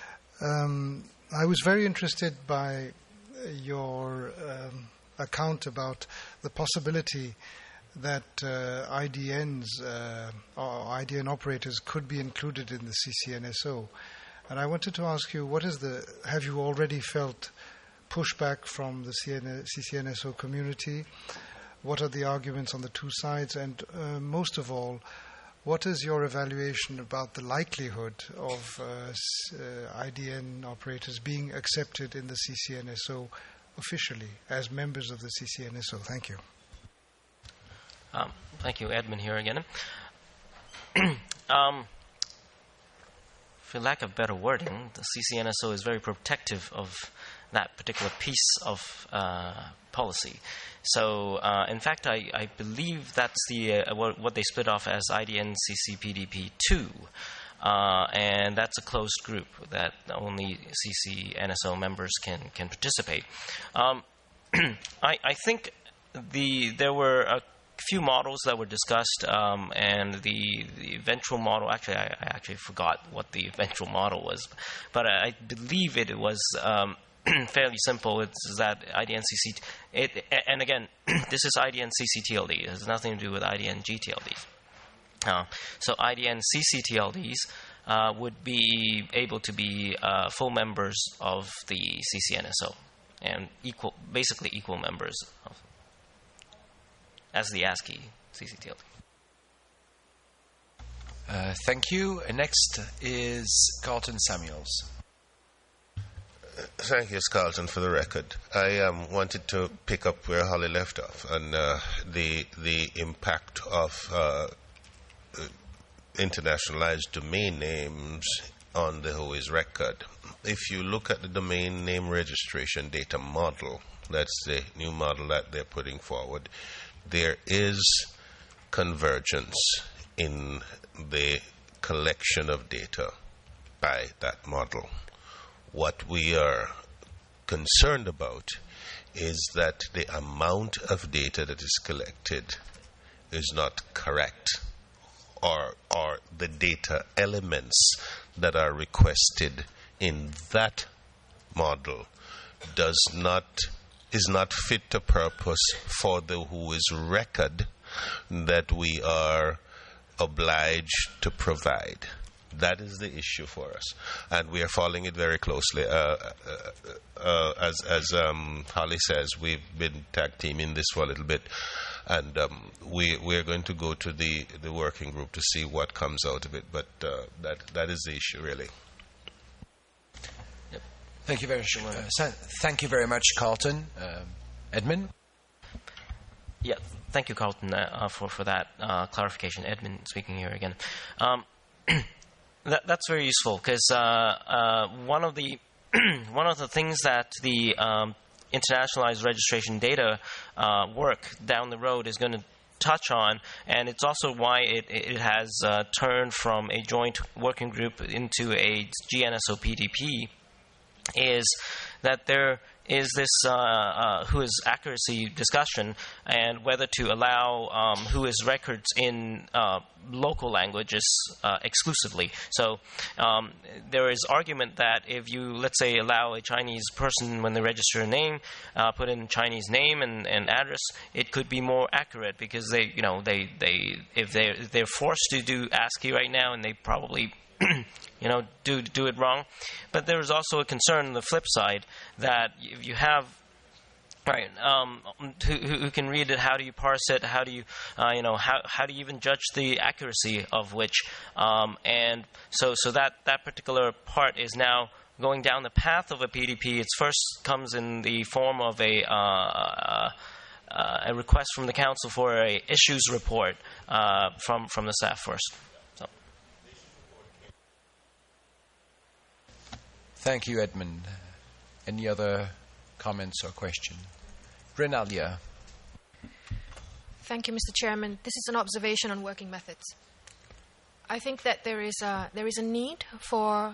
I was very interested by your account about the possibility that IDNs or IDN operators could be included in the CCNSO. And I wanted to ask you, have you already felt pushback from the CCNSO community? What are the arguments on the two sides? And most of all, what is your evaluation about the likelihood of IDN operators being accepted in the CCNSO officially as members of the CCNSO? Thank you. Thank you. Edmund here again. For lack of better wording, the CCNSO is very protective of that particular piece of policy. So, in fact, I believe that's what they split off as IDN CCPDP2, and that's a closed group that only CCNSO members can participate. I think there were a few models that were discussed, and the eventual model. Actually, I actually forgot what the eventual model was, but I believe it was. Fairly simple. It's that IDN CC. And again, this is IDN CCTLD. It has nothing to do with IDN GTLD. So IDN CCTLDs would be able to be full members of the CCNSO and basically equal members as the ASCII CCTLD. Thank you. Next is Carlton Samuels. Thank you, Carlton, for the record. I wanted to pick up where Holly left off on the impact of internationalized domain names on the WHOIS record. If you look at the domain name registration data model, that's the new model that they're putting forward, there is convergence in the collection of data by that model. What we are concerned about is that the amount of data that is collected is not correct, or the data elements that are requested in that model is not fit to purpose for the WHOIS record that we are obliged to provide. That is the issue for us, and we are following it very closely. As Holly says, we've been tag teaming this for a little bit, and we're going to go to the working group to see what comes out of it. But that is the issue, really. Yep. Thank you very much. Thank you very much, Carlton. Edmund. Yeah, thank you, Carlton, for that clarification. Edmund speaking here again. That's very useful, because one of the things that the internationalized registration data work down the road is going to touch on, and it's also why it has turned from a joint working group into a GNSO PDP, is that there is this WHOIS accuracy discussion and whether to allow WHOIS records in local languages exclusively. So there is argument that if you, let's say, allow a Chinese person, when they register a name, put in Chinese name and address, it could be more accurate, because if they're forced to do ASCII right now, and they probably do it wrong. But there is also a concern on the flip side that if you have, right, who can read it, how do you parse it, how do you, how do you even judge the accuracy of which? And so that particular part is now going down the path of a PDP. It first comes in the form of a request from the Council for a issues report from the staff first. Thank you, Edmund. Any other comments or questions? Renalia. Thank you, Mr. Chairman. This is an observation on working methods. I think that there is a need for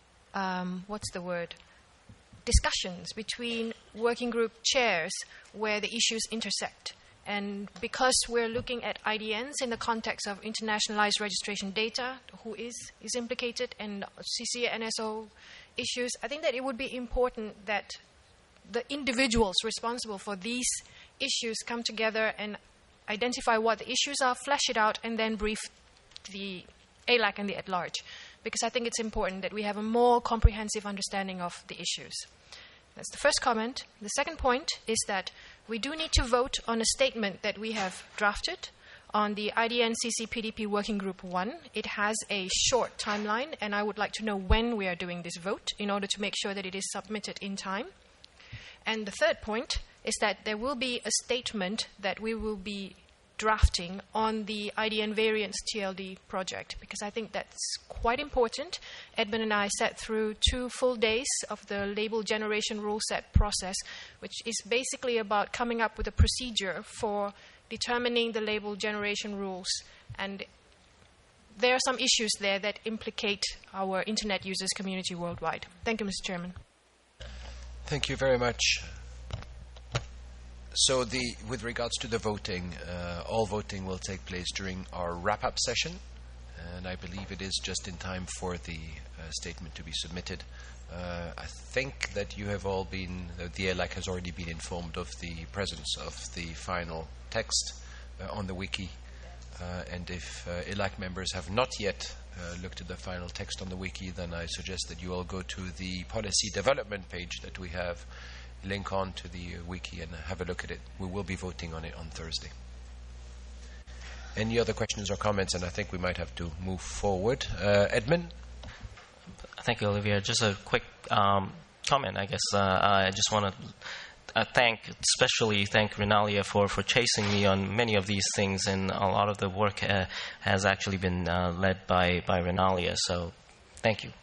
discussions between working group chairs where the issues intersect. And because we're looking at IDNs in the context of internationalized registration data, who is implicated, and CCNSO issues, I think that it would be important that the individuals responsible for these issues come together and identify what the issues are, flesh it out, and then brief the ALAC and the at-large. Because I think it's important that we have a more comprehensive understanding of the issues. That's the first comment. The second point is that we do need to vote on a statement that we have drafted on the IDN-CC PDP Working Group 1. It has a short timeline, and I would like to know when we are doing this vote in order to make sure that it is submitted in time. And the third point is that there will be a statement that we will be drafting on the IDN variants TLD project, because I think that's quite important. Edmund and I sat through 2 full days of the label generation rule set process, which is basically about coming up with a procedure for determining the label generation rules. And there are some issues there that implicate our internet users community worldwide. Thank you, Mr. Chairman. Thank you very much. So with regards to the voting, all voting will take place during our wrap-up session, and I believe it is just in time for the statement to be submitted. I think that you have all been, the ALAC has already been informed of the presence of the final text on the wiki. And if ELAC members have not yet looked at the final text on the wiki, then I suggest that you all go to the policy development page that we have, link on to the wiki, and have a look at it. We will be voting on it on Thursday. Any other questions or comments? And I think we might have to move forward. Edmund? Thank you, Olivier. Just a quick comment, I guess. I just want to especially thank Renalia for chasing me on many of these things, and a lot of the work has actually been led by Renalia. So, thank you.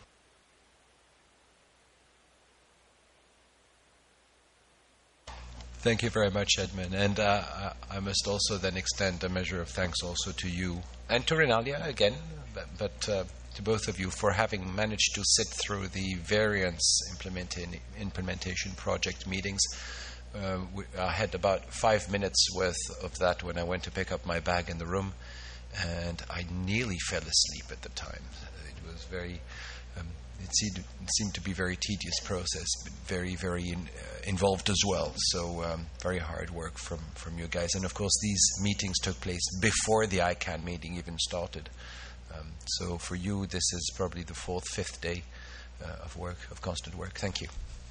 Thank you very much, Edmund. And I must also then extend a measure of thanks also to you and to Renalia again, but to both of you for having managed to sit through the variance implementation project meetings. I had about 5 minutes worth of that when I went to pick up my bag in the room, and I nearly fell asleep at the time. It was very... It seemed to be a very tedious process, but very, very involved as well. So very hard work from you guys. And of course, these meetings took place before the ICANN meeting even started. So for you, this is probably the 4th, 5th day of work, of constant work. Thank you.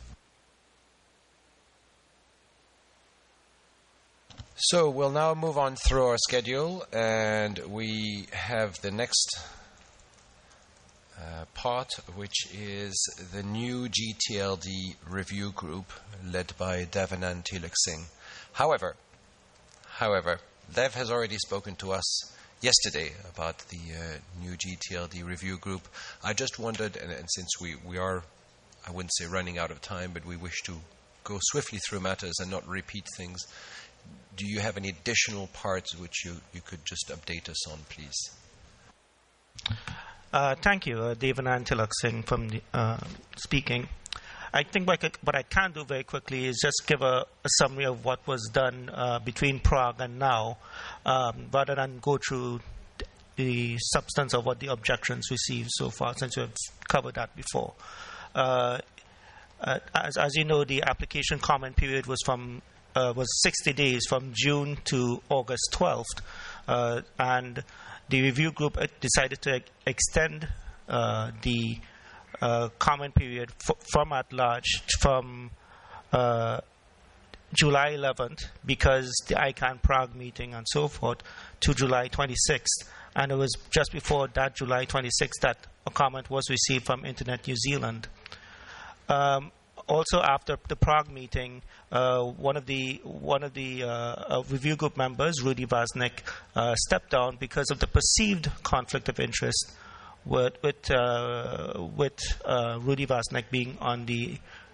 So we'll now move on through our schedule, and we have the next part, which is the new GTLD review group led by Devanand Tilak Singh. However, Dev has already spoken to us yesterday about the new GTLD review group. I just wondered, and since we are, I wouldn't say running out of time, but we wish to go swiftly through matters and not repeat things, do you have any additional parts which you could just update us on, please? Thank you, Devanand Tilak Singh from speaking. I think what I can do very quickly is just give a summary of what was done between Prague and now, rather than go through the substance of what the objections received so far, since we have covered that before. As you know, the application comment period was 60 days from June to August 12th, and the review group decided to extend the comment period from at large from July 11th, because the ICANN Prague meeting and so forth, to July 26th. And it was just before that July 26th that a comment was received from Internet New Zealand. Also, after the Prague meeting, one of the review group members, Rudy Vaznek, stepped down because of the perceived conflict of interest with Rudy Vaznek being on the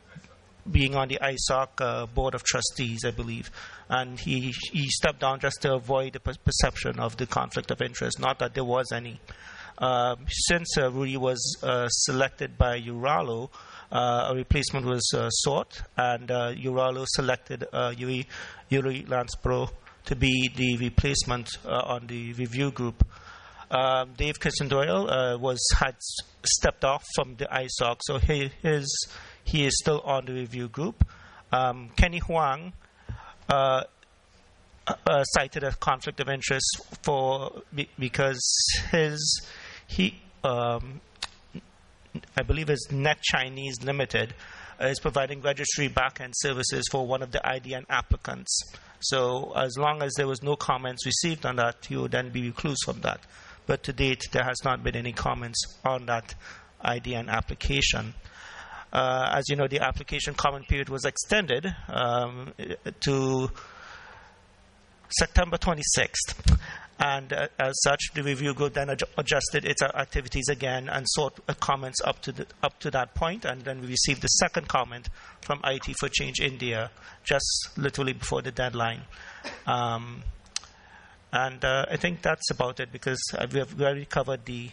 ISOC board of trustees, I believe, and he stepped down just to avoid the perception of the conflict of interest. Not that there was any. Since Rudy was selected by Uralo, a replacement was sought, and Uralo selected Yuri Lanspro to be the replacement on the review group. Dave Kissendoyle had stepped off from the ISOC, so he is still on the review group. Kenny Huang cited a conflict of interest because I believe it's Net Chinese Limited is providing registry backend services for one of the IDN applicants. So as long as there was no comments received on that, he would then be recused from that. But to date, there has not been any comments on that IDN application. As you know, the application comment period was extended to September 26th. And as such, the review group then adjusted its activities again and sought comments up to that point. And then we received the second comment from IT for Change India just literally before the deadline. And I think that's about it, because we have already covered we've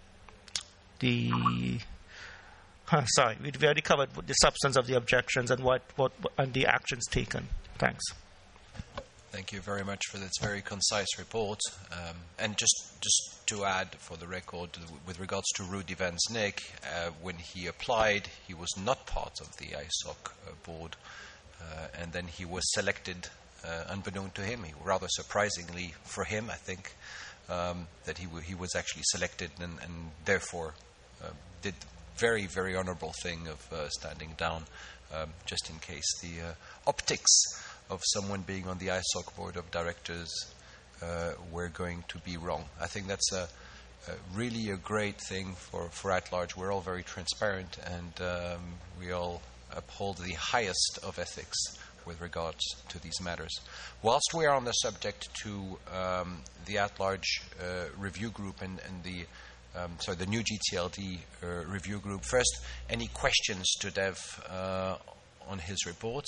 already covered the substance of the objections and what and the actions taken. Thanks. Thank you very much for this very concise report. And just to add for the record, with regards to Rudy Vaznek, when he applied, he was not part of the ISOC board, and then he was selected unbeknown to him. Rather surprisingly for him, I think, that he was actually selected and therefore did very, very honorable thing of standing down, just in case the optics of someone being on the ISOC board of directors were going to be wrong. I think that's really a great thing for at large. We're all very transparent, and we all uphold the highest of ethics with regards to these matters. Whilst we are on the subject to the at-large review group and the new GTLD review group, first, any questions to Dev on his report?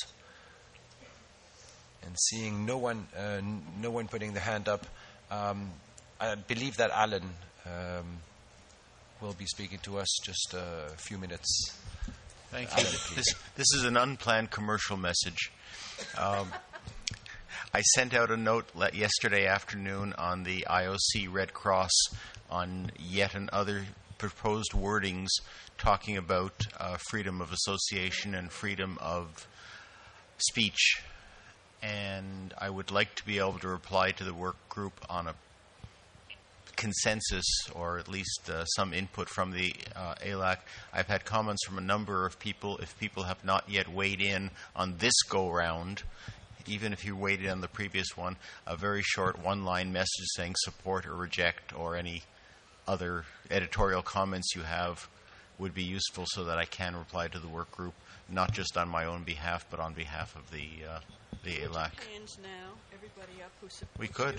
And seeing no one putting their hand up, I believe that Alan will be speaking to us just a few minutes. Thank you. Alan, this is an unplanned commercial message. I sent out a note yesterday afternoon on the IOC Red Cross on yet another proposed wordings talking about freedom of association and freedom of speech. And I would like to be able to reply to the work group on a consensus, or at least some input from the ALAC. I've had comments from a number of people. If people have not yet weighed in on this go-round, even if you weighed in on the previous one, a very short one-line message saying support or reject, or any other editorial comments you have would be useful so that I can reply to the work group, not just on my own behalf, but on behalf of the ALAC. Hands now, everybody up who supports We could. you.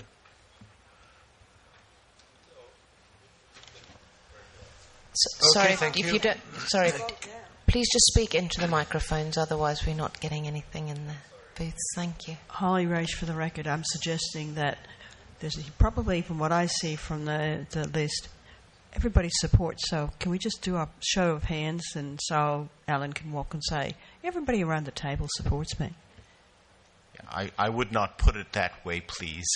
Sorry, thank if you. you don't. Sorry, please just speak into the microphones. Otherwise, we're not getting anything in the booths. Thank you. Holly Rage, for the record, I'm suggesting that there's probably, from what I see from the list, everybody supports. So can we just do a show of hands, and so Alan can walk and say, everybody around the table supports me. I would not put it that way, please.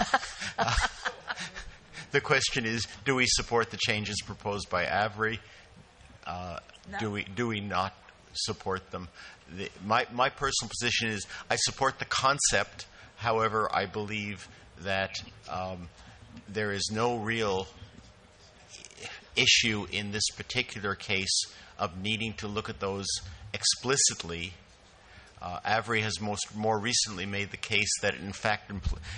The question is, do we support the changes proposed by AVRI? No. Do we not support them? My personal position is I support the concept. However, I believe that there is no real issue in this particular case of needing to look at those explicitly. AVRI has more recently made the case that, in fact,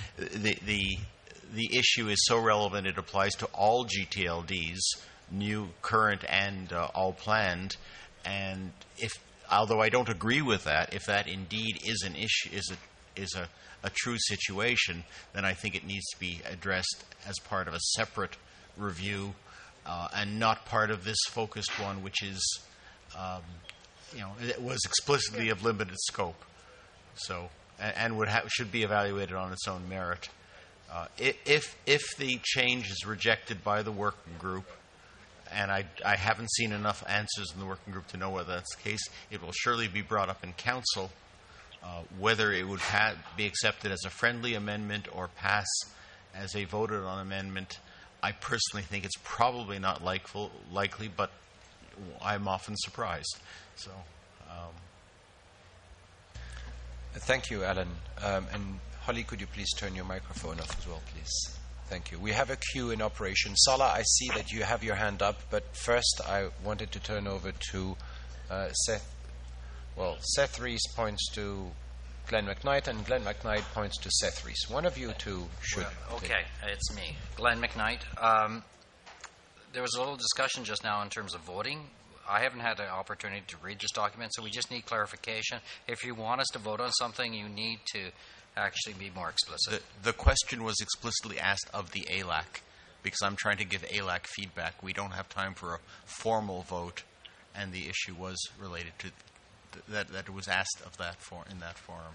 the issue is so relevant it applies to all GTLDs, new, current, and all planned. And although I don't agree with that, if that indeed is an issue, is a true situation, then I think it needs to be addressed as part of a separate review and not part of this focused one, which is, it was explicitly of limited scope. So, and should be evaluated on its own merit. If the change is rejected by the working group, and I haven't seen enough answers in the working group to know whether that's the case, it will surely be brought up in council, whether it would be accepted as a friendly amendment or pass as a voted on amendment. I personally think it's probably not likely, but I'm often surprised. So, Thank you, Alan. And Holly, could you please turn your microphone off as well, please? Thank you. We have a queue in operation. Sala, I see that you have your hand up, but first I wanted to turn over to Seth. Well, Seth Rees points to Glenn McKnight, and Glenn McKnight points to Seth Rees. One of you two should. Okay, it's me, Glenn McKnight. There was a little discussion just now in terms of voting. I haven't had an opportunity to read this document, so we just need clarification. If you want us to vote on something, you need to actually be more explicit. The question was explicitly asked of the ALAC, because I'm trying to give ALAC feedback. We don't have time for a formal vote, and the issue was related to that it was asked of in that forum.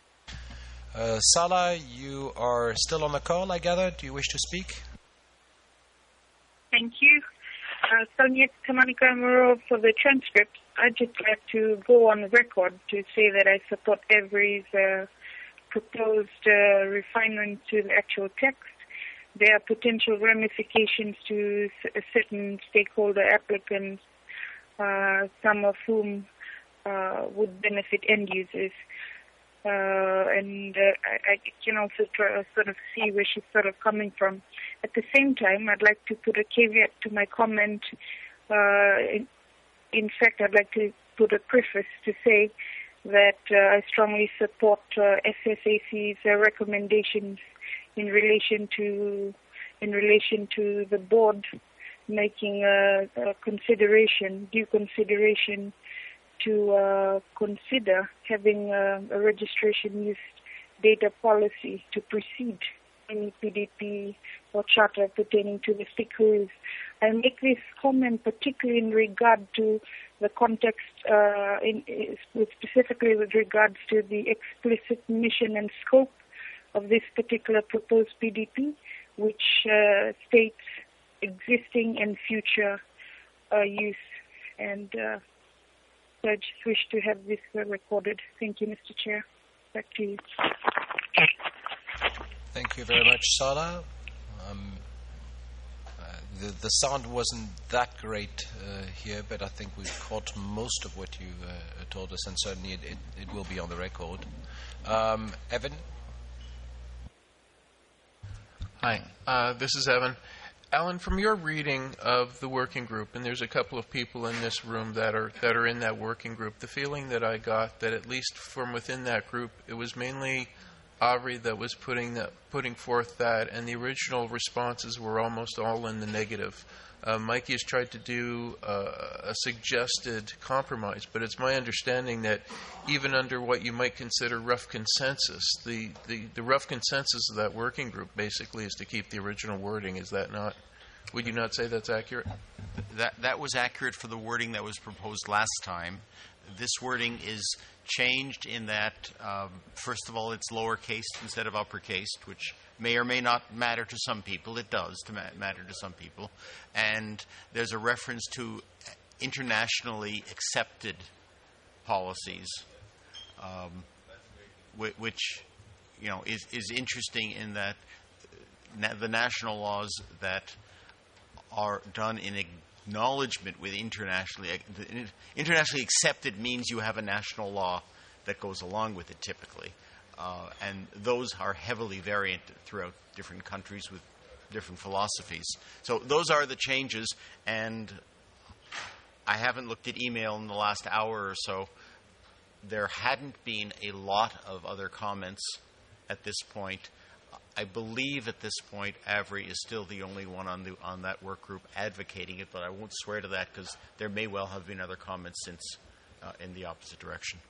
Sala, you are still on the call, I gather. Do you wish to speak? Thank you. Sonia Kamanika-Muro for the transcript. I'd just like to go on record to say that I support Avery's proposed refinement to the actual text. There are potential ramifications to certain stakeholder applicants, some of whom would benefit end users. and I can also sort of see where she's sort of coming from. At the same time, I'd like to put a caveat to my comment. In fact, I'd like to put a preface to say that I strongly support SSAC's recommendations in relation to the board making due consideration to consider having a registration use data policy to precede any PDP or charter pertaining to the stakeholders. I make this comment particularly in regard to the context, specifically with regards to the explicit mission and scope of this particular proposed PDP, which states existing and future use. And I just wish to have this recorded. Thank you, Mr. Chair. Back to you. Thank you very much, Sala. The sound wasn't that great here, but I think we caught most of what you told us, and certainly it will be on the record. Evan? Hi, this is Evan. Alan, from your reading of the working group, and there's a couple of people in this room that are in that working group, the feeling that I got that at least from within that group, it was mainly Avri that was putting forth that, and the original responses were almost all in the negative. Mikey has tried to do a suggested compromise, but it's my understanding that even under what you might consider rough consensus, the rough consensus of that working group basically is to keep the original wording. Is that not? Would you not say that's accurate? That was accurate for the wording that was proposed last time. This wording is changed in that, first of all, it's lowercase instead of uppercase, which may or may not matter to some people. It does matter to some people. And there's a reference to internationally accepted policies, which is interesting in that the national laws that are done in acknowledgement with internationally accepted means you have a national law that goes along with it typically. And those are heavily variant throughout different countries with different philosophies. So those are the changes, and I haven't looked at email in the last hour or so. There hadn't been a lot of other comments at this point. I believe at this point Avri is still the only one on that work group advocating it, but I won't swear to that because there may well have been other comments since in the opposite direction.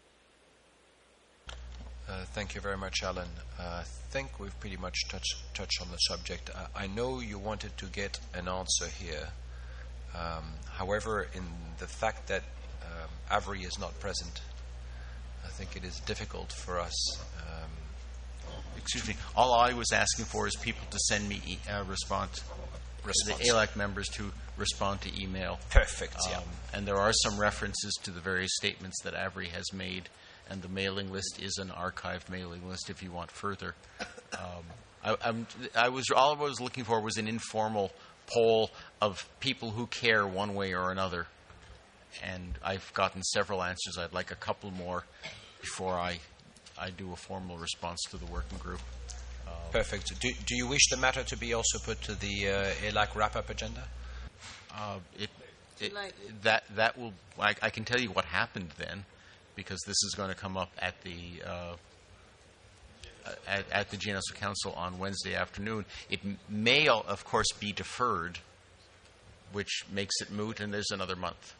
Thank you very much, Alan. I think we've pretty much touched on the subject. I know you wanted to get an answer here. However, in the fact that Avri is not present, I think it is difficult for us. Excuse me. All I was asking for is people to send me response. The ALAC members to respond to email. Perfect. Yeah. And there are some references to the various statements that Avri has made. And the mailing list is an archived mailing list if you want further. All I was looking for was an informal poll of people who care one way or another. And I've gotten several answers. I'd like a couple more before I do a formal response to the working group. Perfect. Do you wish the matter to be also put to the ALAC wrap-up agenda? That will. I can tell you what happened then, because this is going to come up at the GNSO Council on Wednesday afternoon. It may, of course, be deferred, which makes it moot, and there's another month.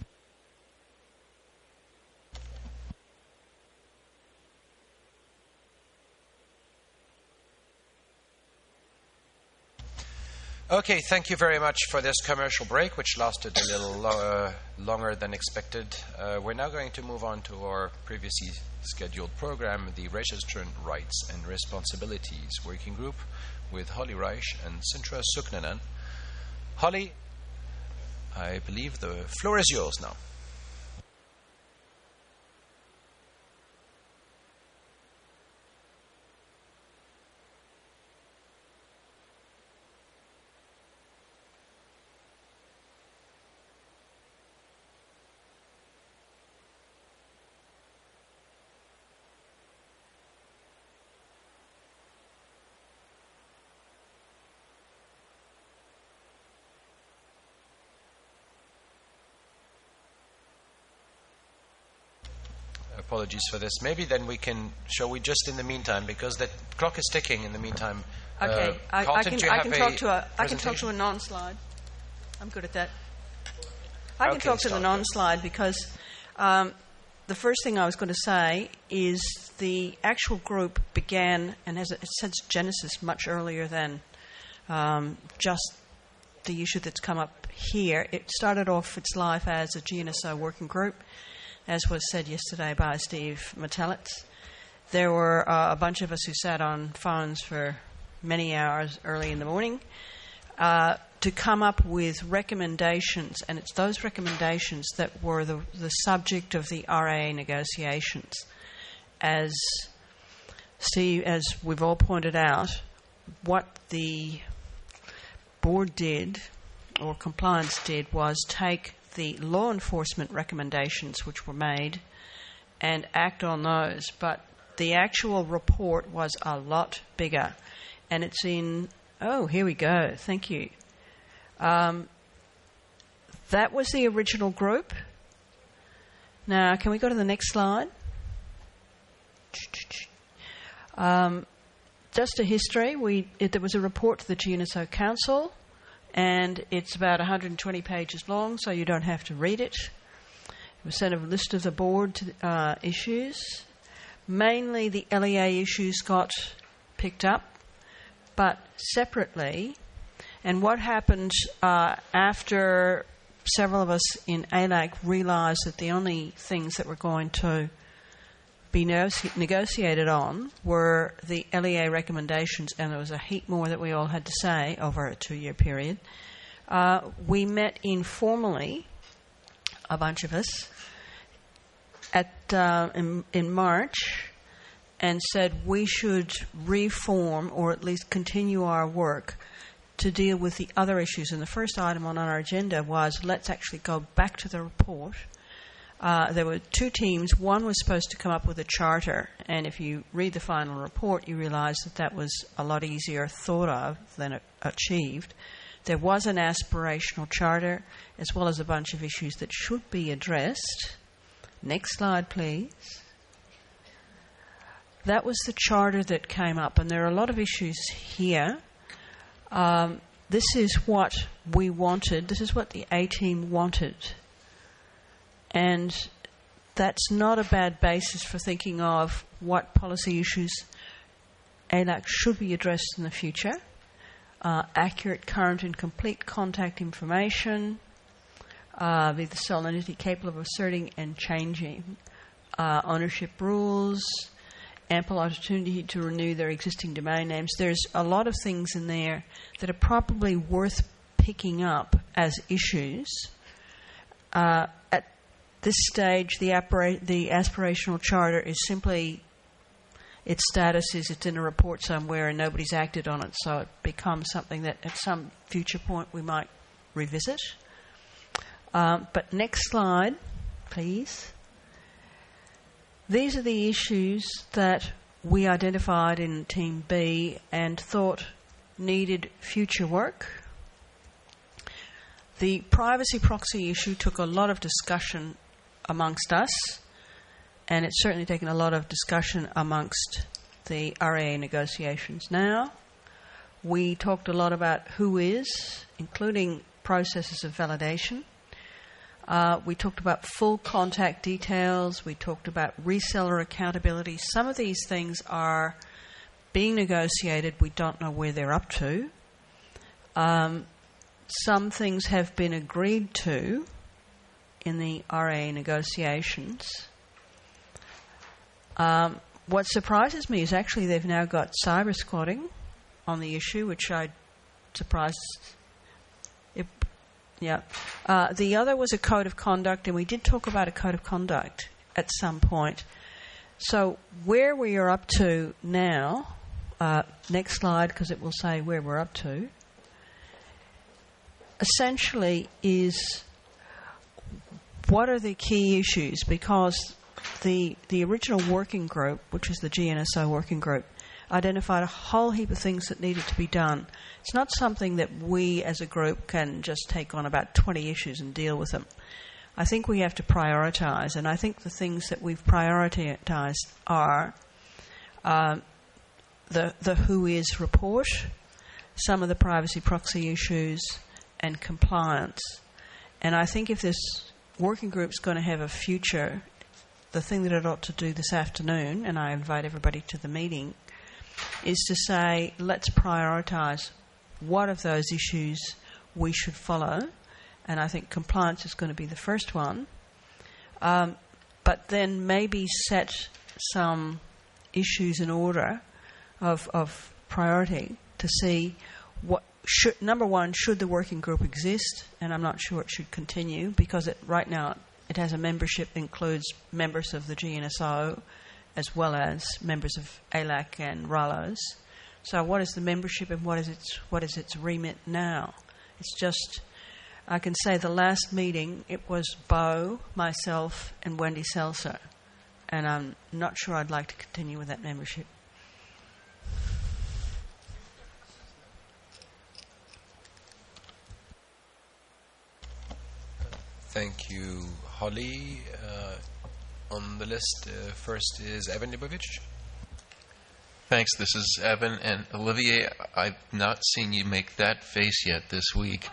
Okay, thank you very much for this commercial break, which lasted a little longer than expected. We're now going to move on to our previously scheduled program, the Registrant Rights and Responsibilities Working Group, with Holly Reich and Sintra Suknanan. Holly, I believe the floor is yours now. apologies for this. Maybe then shall we just in the meantime, because the clock is ticking in the meantime. Okay, I Carlton, can talk to a non-slide. I'm good at that. I can talk to the non-slide because the first thing I was going to say is the actual group began and has its genesis much earlier than just the issue that's come up here. It started off its life as a GNSO working group, as was said yesterday by Steve Metalitz. There were a bunch of us who sat on phones for many hours early in the morning to come up with recommendations, and it's those recommendations that were the subject of the RAA negotiations. As we've all pointed out, what the board did, or compliance did, was take the law enforcement recommendations which were made and act on those. But the actual report was a lot bigger, and it's in... Oh, here we go. Thank you. That was the original group. Now, can we go to the next slide? Just a history. There was a report to the GNSO Council, and it's about 120 pages long, so you don't have to read it. It was sent a list of the board issues. Mainly the LEA issues got picked up, but separately. And what happened after several of us in ALAC realised that the only things that were going to be negotiated on were the LEA recommendations, and there was a heap more that we all had to say over a 2-year period. We met informally, a bunch of us, in March, and said we should reform or at least continue our work to deal with the other issues. And the first item on our agenda was, let's actually go back to the report. There were 2 teams. One was supposed to come up with a charter, and if you read the final report, you realise that was a lot easier thought of than achieved. There was an aspirational charter, as well as a bunch of issues that should be addressed. Next slide, please. That was the charter that came up, and there are a lot of issues here. This is what we wanted. This is what the A-team wanted. And that's not a bad basis for thinking of what policy issues ALAC should be addressed in the future. Accurate, current and complete contact information, be the sole entity capable of asserting and changing ownership rules, ample opportunity to renew their existing domain names. There's a lot of things in there that are probably worth picking up as issues. At this stage, the aspirational charter is simply, its status is it's in a report somewhere and nobody's acted on it, so it becomes something that at some future point we might revisit. But next slide, please. These are the issues that we identified in Team B and thought needed future work. The privacy proxy issue took a lot of discussion amongst us, and it's certainly taken a lot of discussion amongst the RAA negotiations now. We talked a lot about who is, including processes of validation. We talked about full contact details. We talked about reseller accountability. Some of these things are being negotiated. We don't know where they're up to. Some things have been agreed to in the RAA negotiations. What surprises me is actually they've now got cyber squatting on the issue, which I surprised. The other was a code of conduct, and we did talk about a code of conduct at some point. So where we are up to now, next slide, because it will say where we're up to, essentially is what are the key issues, because the original working group, which was the GNSO working group, identified a whole heap of things that needed to be done. It's not something that we as a group can just take on about 20 issues and deal with them. I think we have to prioritize, and I think the things that we've prioritized are the Who Is report, some of the privacy proxy issues, and compliance. And I think if this working group's going to have a future, the thing that it ought to do this afternoon, and I invite everybody to the meeting, is to say, let's prioritise what of those issues we should follow. And I think compliance is going to be the first one. But then maybe set some issues in order of priority to see what should, number one, should the working group exist? And I'm not sure it should continue because right now it has a membership that includes members of the GNSO as well as members of ALAC and RALOS. So what is the membership and what is its remit now? It's just, I can say the last meeting it was Bo, myself and Wendy Seltzer, and I'm not sure I'd like to continue with that membership. Thank you, Holly. On the list, first is Evan Libovich. Thanks. This is Evan. And Olivier, I've not seen you make that face yet this week.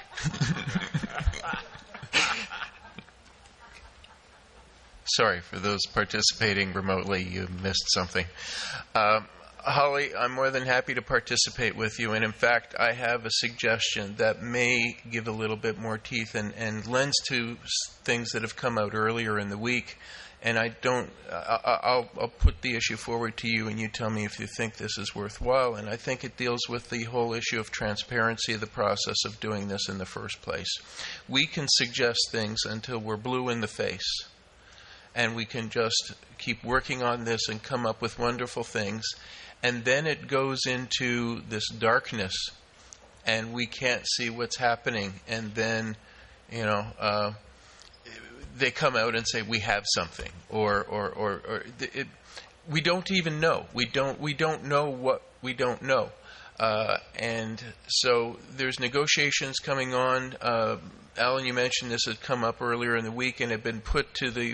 Sorry, for those participating remotely, you missed something. Holly, I'm more than happy to participate with you, and in fact, I have a suggestion that may give a little bit more teeth and lends to things that have come out earlier in the week. And I'll put the issue forward to you, and you tell me if you think this is worthwhile. And I think it deals with the whole issue of transparency of the process of doing this in the first place. We can suggest things until we're blue in the face, and we can just keep working on this and come up with wonderful things. And then it goes into this darkness, and we can't see what's happening. And then, they come out and say we have something, we don't even know. We don't know what we don't know, and so there's negotiations coming on. Alan, you mentioned this had come up earlier in the week and had been put to the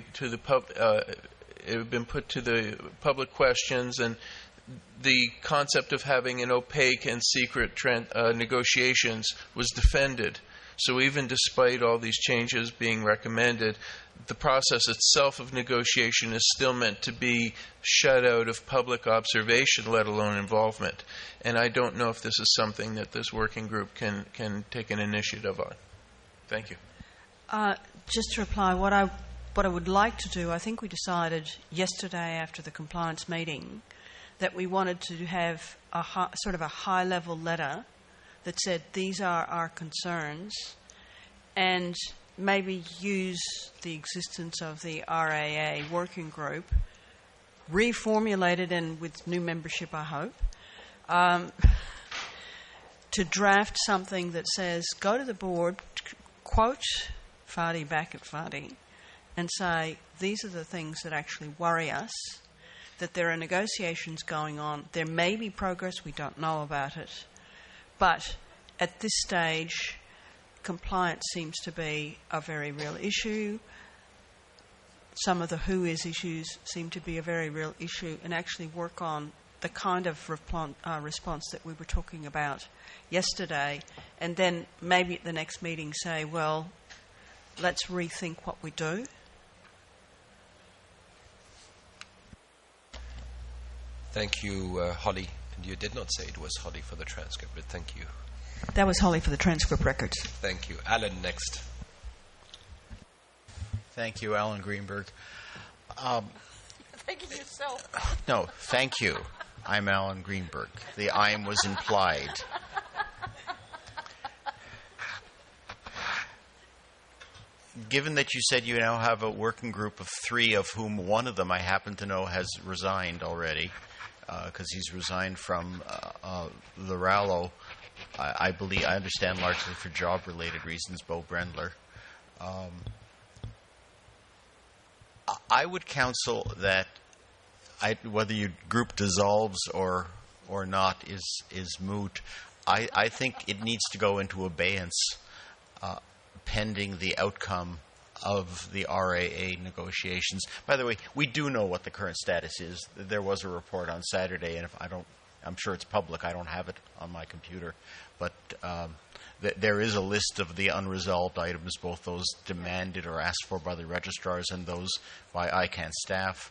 public questions, and the concept of having an opaque and secret negotiations was defended. So even despite all these changes being recommended, the process itself of negotiation is still meant to be shut out of public observation, let alone involvement. And I don't know if this is something that this working group can take an initiative on. Thank you. Just to reply, what I would like to do, I think we decided yesterday after the compliance meeting that we wanted to have a high-level letter that said these are our concerns, and maybe use the existence of the RAA working group, reformulated and with new membership, I hope, to draft something that says, go to the board, quote Fadi back at Fadi, and say, these are the things that actually worry us, that there are negotiations going on, there may be progress, we don't know about it, but at this stage, compliance seems to be a very real issue. Some of the Who Is issues seem to be a very real issue, and actually work on the kind of response that we were talking about yesterday, and then maybe at the next meeting say, well, let's rethink what we do. Thank you, Holly. And you did not say it was Holly for the transcript, but thank you. That was Holly for the transcript records. Thank you. Alan, next. Thank you, Alan Greenberg. Thank you yourself. No, thank you. I'm Alan Greenberg. The I'm was implied. Given that you said you now have a working group of 3, of whom one of them I happen to know has resigned already, because he's resigned from the RALO, I understand largely for job-related reasons, Bo Brendler. I would counsel that whether your group dissolves or not is moot. I think it needs to go into abeyance pending the outcome of the RAA negotiations. By the way, we do know what the current status is. There was a report on Saturday, and I'm sure it's public. I don't have it on my computer, but there is a list of the unresolved items, both those demanded or asked for by the registrars and those by ICANN staff.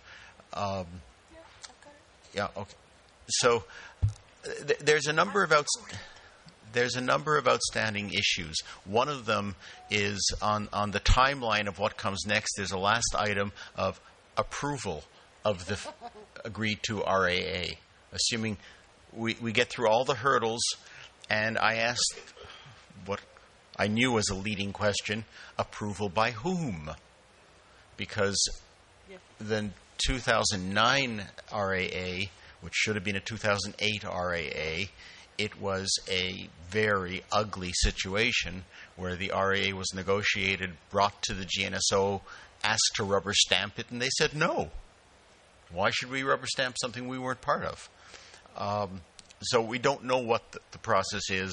Yeah, okay. So there's a number of outstanding issues. One of them is on the timeline of what comes next. There's a last item of approval of the agreed to RAA, assuming we get through all the hurdles. And I asked what I knew was a leading question: approval by whom? Because the 2009 RAA, which should have been a 2008 RAA, it was a very ugly situation where the RAA was negotiated, brought to the GNSO, asked to rubber stamp it, and they said no. Why should we rubber stamp something we weren't part of? So we don't know what the process is.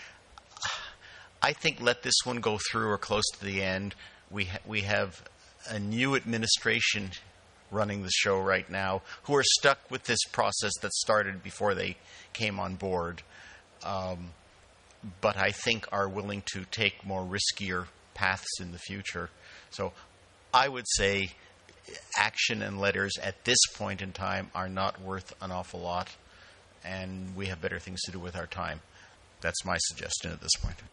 I think let this one go through or close to the end. We have a new administration running the show right now who are stuck with this process that started before they came on board, but I think are willing to take more riskier paths in the future. So I would say action and letters at this point in time are not worth an awful lot, and we have better things to do with our time. That's my suggestion at this point.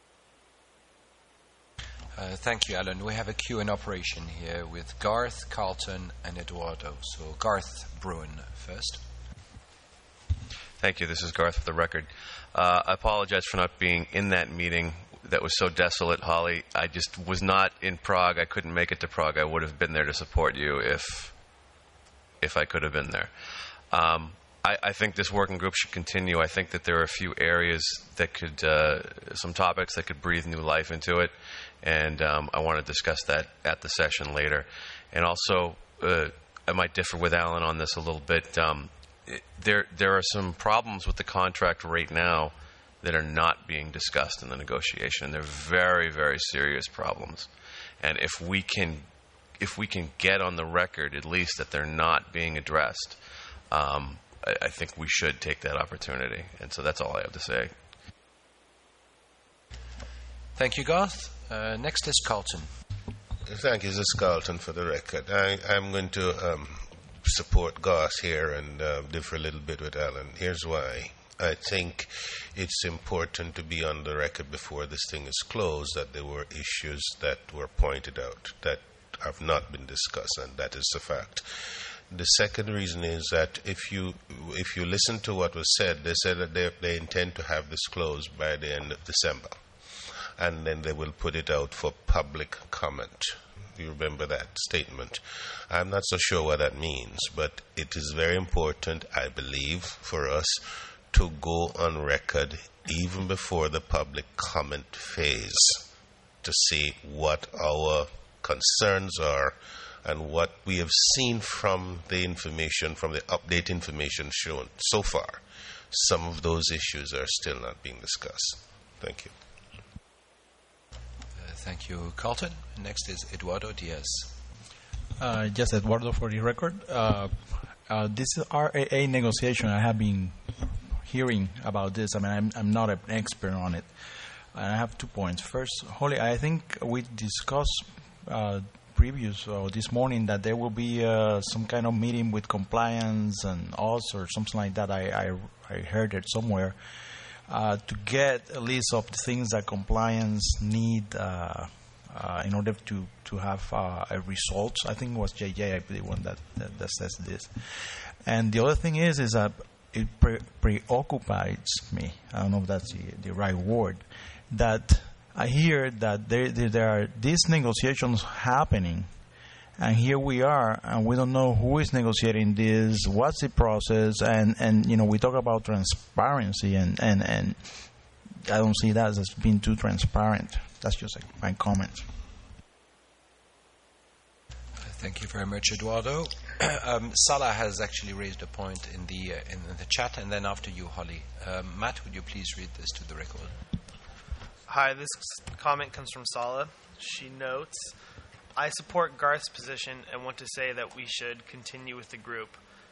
Thank you, Alan. We have a queue in operation here with Garth, Carlton, and Eduardo. So Garth Bruin first. Thank you. This is Garth for the record. I apologize for not being in that meeting that was so desolate, Holly. I just was not in Prague. I couldn't make it to Prague. I would have been there to support you if I could have been there. I think this working group should continue. I think that there are a few areas that could, some topics that could breathe new life into it, and I want to discuss that at the session later. And also, I might differ with Alan on this a little bit. There are some problems with the contract right now that are not being discussed in the negotiation. They're very, very serious problems. And if we can get on the record at least that they're not being addressed, I think we should take that opportunity. And so that's all I have to say. Thank you, Garth. Next is Carlton. Thank you. This is Carlton for the record. I'm going to support Garth here and differ a little bit with Alan. Here's why. I think it's important to be on the record before this thing is closed that there were issues that were pointed out that have not been discussed, and that is a fact. The second reason is that if you listen to what was said, they said that they intend to have this closed by the end of December, and then they will put it out for public comment. You remember that statement. I'm not so sure what that means, but it is very important, I believe, for us to go on record even before the public comment phase to see what our concerns are and what we have seen from the information, from the update information shown so far. Some of those issues are still not being discussed. Thank you. Thank you, Carlton. Next is Eduardo Diaz. Just Eduardo for the record. This RAA negotiation, I have been hearing about this. I mean, I'm not an expert on it. And I have 2 points. First, Holly, I think we discussed previous this morning that there will be some kind of meeting with compliance and us or something like that. I heard it somewhere to get a list of the things that compliance need in order to have a result. I think it was JJ, I believe, one that says this. And the other thing is that it preoccupies me. I don't know if that's the right word. That I hear that there are these negotiations happening, and here we are, and we don't know who is negotiating this, what's the process, and we talk about transparency, and I don't see that as being too transparent. That's just my comment. Thank you very much, Eduardo. Salah has actually raised a point in the chat, and then after you, Holly. Matt, would you please read this to the record? Hi, this comment comes from Salah. She notes, I support Garth's position and want to say that we should continue with the group.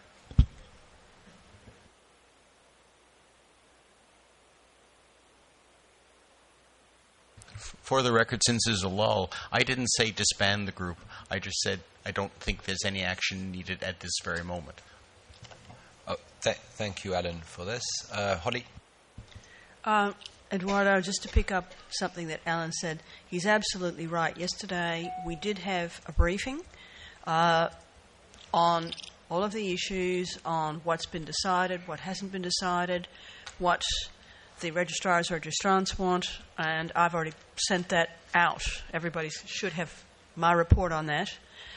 For the record, since there's a lull, I didn't say disband the group. I just said I don't think there's any action needed at this very moment. Thank you, Alan, for this. Holly? Eduardo, just to pick up something that Alan said, he's absolutely right. Yesterday we did have a briefing on all of the issues, on what's been decided, what hasn't been decided, what the registrants want, and I've already sent that out. Everybody should have my report on that.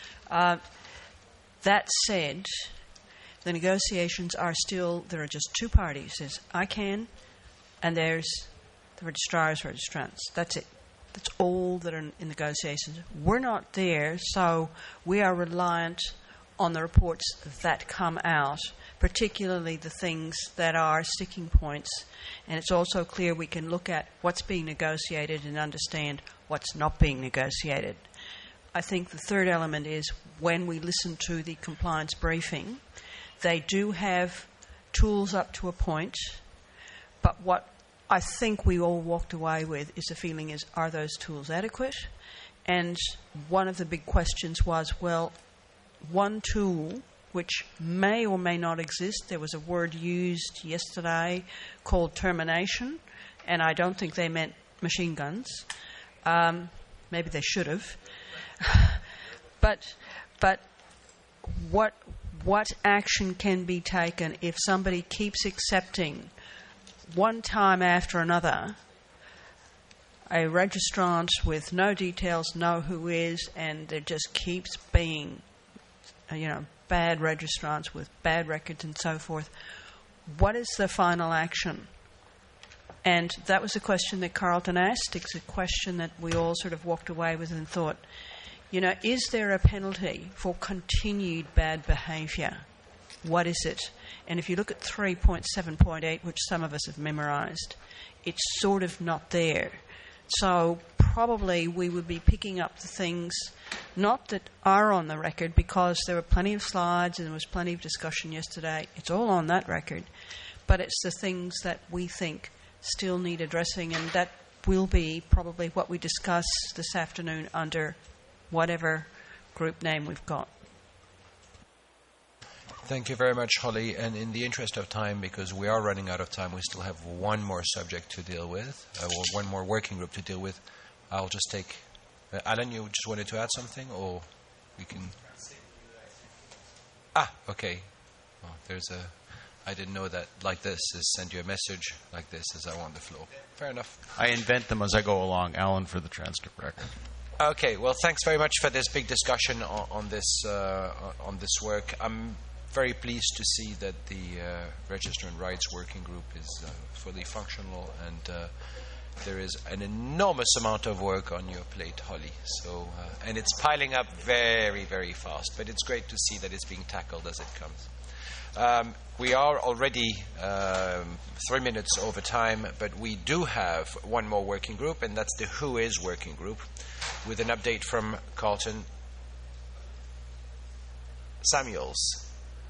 That said, the negotiations are still, there are just two parties. There's ICANN and there's the registrants. That's it. That's all that are in negotiations. We're not there, so we are reliant on the reports that come out, particularly the things that are sticking points. And it's also clear we can look at what's being negotiated and understand what's not being negotiated. I think the third element is when we listen to the compliance briefing, they do have tools up to a point, but what I think we all walked away with is the feeling is, are those tools adequate? And one of the big questions was, well, one tool which may or may not exist, there was a word used yesterday called termination, and I don't think they meant machine guns. Maybe they should have. But what action can be taken if somebody keeps accepting one time after another a registrant with no details, no who is, and there just keeps being, bad registrants with bad records and so forth? What is the final action? And that was a question that Carlton asked. It's a question that we all sort of walked away with and thought, is there a penalty for continued bad behaviour? What is it? And if you look at 3.7.8, which some of us have memorised, it's sort of not there. So probably we would be picking up the things not that are on the record, because there were plenty of slides and there was plenty of discussion yesterday. It's all on that record. But it's the things that we think still need addressing, and that will be probably what we discuss this afternoon under whatever group name we've got. Thank you very much, Holly. And in the interest of time, because we are running out of time, we still have one more subject to deal with, or one more working group to deal with. I'll just take... Alan, you just wanted to add something, or we can... Okay. Well, I didn't know that like this is send you a message like this as I want the floor. Fair enough. I invent them as I go along. Alan for the transcript record. Okay, well, thanks very much for this big discussion on this work. I'm very pleased to see that the Registrant Rights Working Group is fully functional, and there is an enormous amount of work on your plate, Holly. So, and it's piling up very, very fast, but it's great to see that it's being tackled as it comes. We are already 3 minutes over time, but we do have one more working group, and that's the Who Is Working Group, with an update from Carlton Samuels.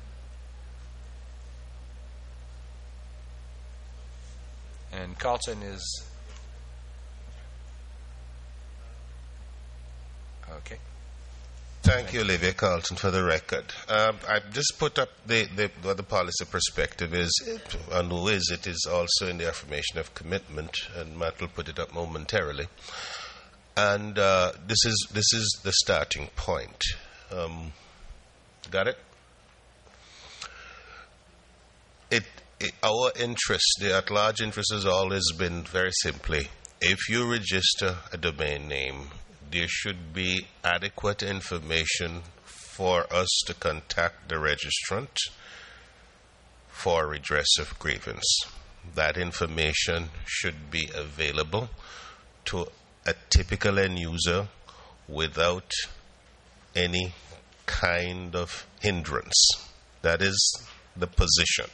And Carlton is... Okay. Thank you, Olivia Carlton, for the record. I've just put up what the policy perspective is, and who is. It is also in the affirmation of commitment, and Matt will put it up momentarily. And this is the starting point. Got it? Our interest, the at-large interest, has always been very simply, if you register a domain name, there should be adequate information for us to contact the registrant for redress of grievance. That information should be available to a typical end user without any kind of hindrance. That is the position.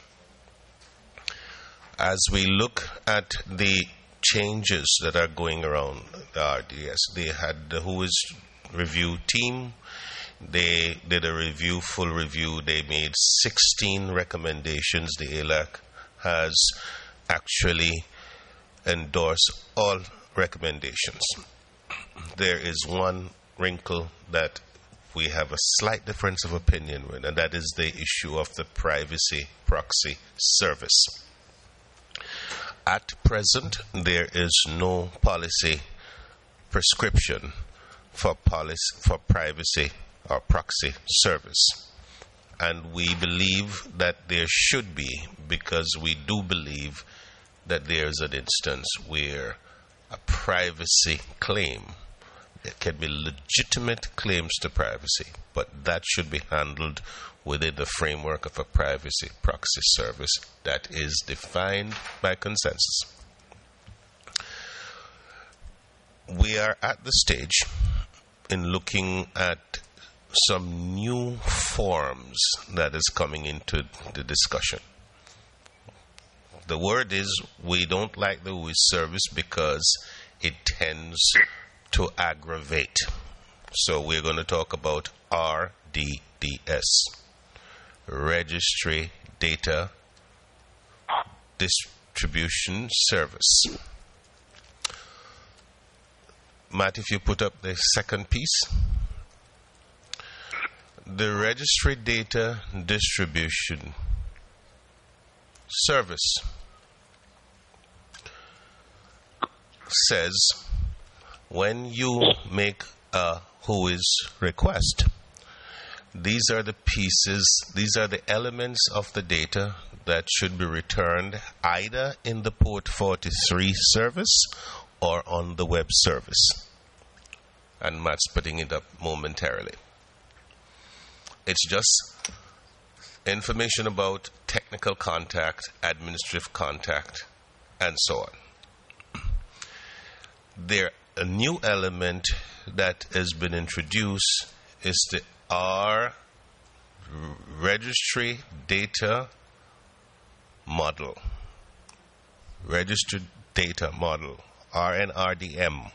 As we look at the changes that are going around the RDS, they had the Who Is review team. They did a review, full review. They made 16 recommendations. The ALAC has actually endorsed all recommendations. There is one wrinkle that we have a slight difference of opinion with, and that is the issue of the privacy proxy service. At present, there is no policy prescription for privacy or proxy service. And we believe that there should be, because we do believe that there is an instance where a privacy claim, there can be legitimate claims to privacy, but that should be handled within the framework of a privacy proxy service that is defined by consensus. We are at the stage in looking at some new forms that is coming into the discussion. The word is, we don't like the WHOIS service because it tends to aggravate. So we're going to talk about RDDS, Registry Data Distribution Service. Matt, if you put up the second piece. The Registry Data Distribution Service says when you make a WHOIS request, these are the pieces, these are the elements of the data that should be returned either in the Port 43 service or on the web service. And Matt's putting it up momentarily. It's just information about technical contact, administrative contact, and so on. A new element that has been introduced is the R Registry Data Model. Registered Data Model, RNRDM.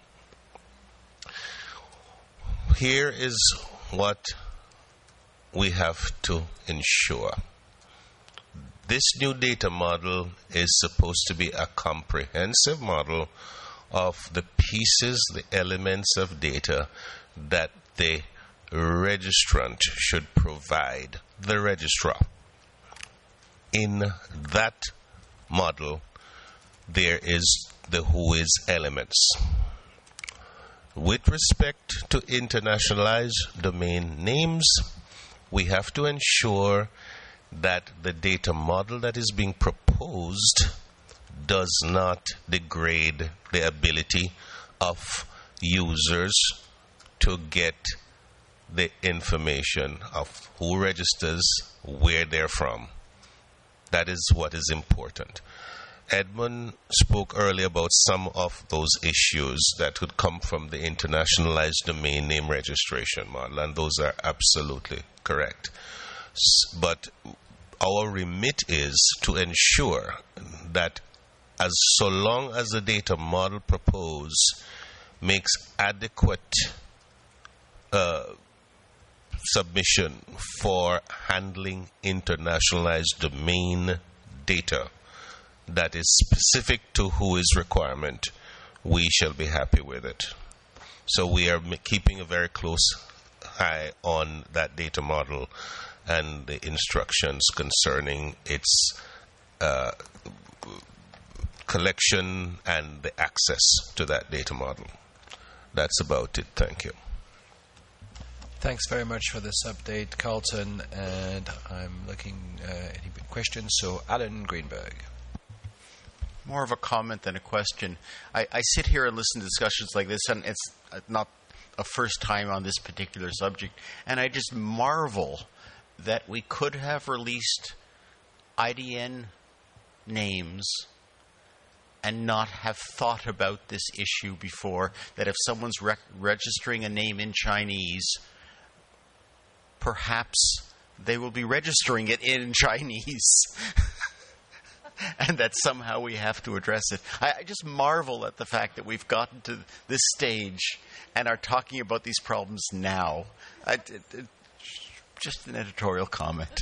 Here is what we have to ensure. This new data model is supposed to be a comprehensive model of the pieces, the elements of data that the registrant should provide the registrar. In that model, there is the WHOIS elements. With respect to internationalized domain names, we have to ensure that the data model that is being proposed does not degrade the ability of users to get the information of who registers, where they're from. That is what is important. Edmund spoke earlier about some of those issues that would come from the internationalized domain name registration model, and those are absolutely correct. But our remit is to ensure that so long as the data model proposed makes adequate submission for handling internationalized domain data that is specific to WHOIS requirement, we shall be happy with it. So we are keeping a very close eye on that data model and the instructions concerning its collection and the access to that data model. That's about it. Thank you. Thanks very much for this update, Carlton. And I'm looking at any questions. So, Alan Greenberg. More of a comment than a question. I sit here and listen to discussions like this, and it's not a first time on this particular subject, and I just marvel that we could have released IDN names and not have thought about this issue before, that if someone's registering a name in Chinese, perhaps they will be registering it in Chinese. and that somehow we have to address it. I just marvel at the fact that we've gotten to this stage and are talking about these problems now. Just an editorial comment.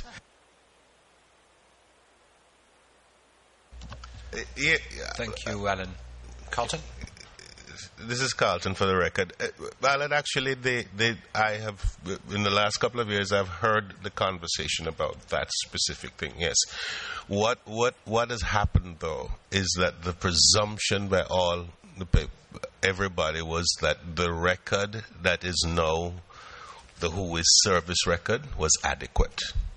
Thank you, Alan. Carlton? This is Carlton for the record. Alan, actually, I have, in the last couple of years, I've heard the conversation about that specific thing, yes. What has happened, though, is that the presumption by everybody was that the record that is now the WHOIS service record was adequate.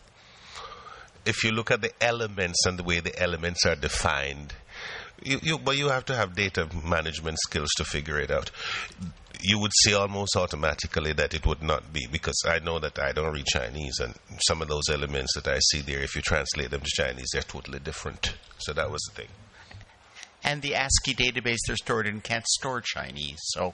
If you look at the elements and the way the elements are defined, but you have to have data management skills to figure it out. You would see almost automatically that it would not be, because I know that I don't read Chinese, and some of those elements that I see there, if you translate them to Chinese, they're totally different. So that was the thing. And the ASCII database they're stored in can't store Chinese, so...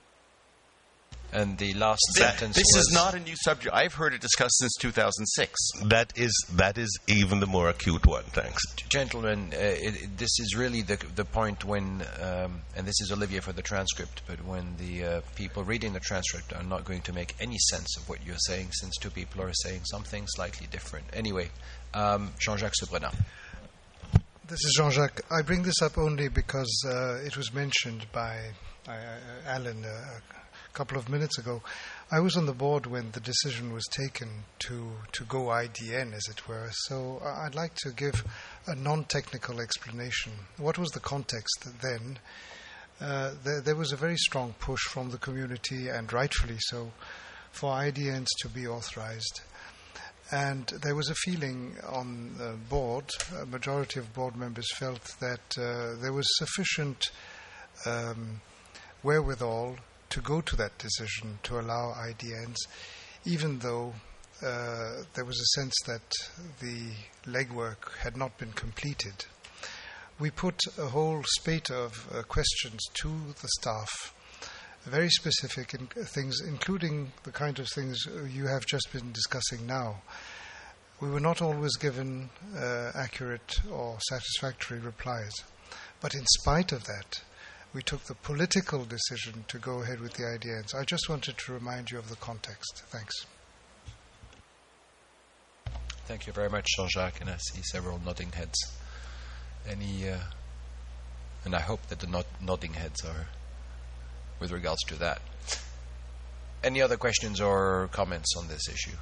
And the last sentence This is not a new subject. I've heard it discussed since 2006. That is even the more acute one, thanks. Gentlemen, this is really the point when, and this is Olivier for the transcript, but when the people reading the transcript are not going to make any sense of what you're saying, since two people are saying something slightly different. Anyway, Jean-Jacques Sebrenat. This is Jean-Jacques. I bring this up only because it was mentioned by Alan a couple of minutes ago. I was on the board when the decision was taken to go IDN, as it were. So I'd like to give a non-technical explanation. What was the context then? There was a very strong push from the community, and rightfully so, for IDNs to be authorized. And there was a feeling on the board, a majority of board members felt that there was sufficient wherewithal to go to that decision to allow IDNs, even though there was a sense that the legwork had not been completed. We put a whole spate of questions to the staff, very specific things, including the kind of things you have just been discussing now. We were not always given accurate or satisfactory replies. But in spite of that, we took the political decision to go ahead with the IDNs. I just wanted to remind you of the context. Thanks. Thank you very much, Jean-Jacques, and I see several nodding heads. And I hope that the nodding heads are with regards to that. Any other questions or comments on this issue?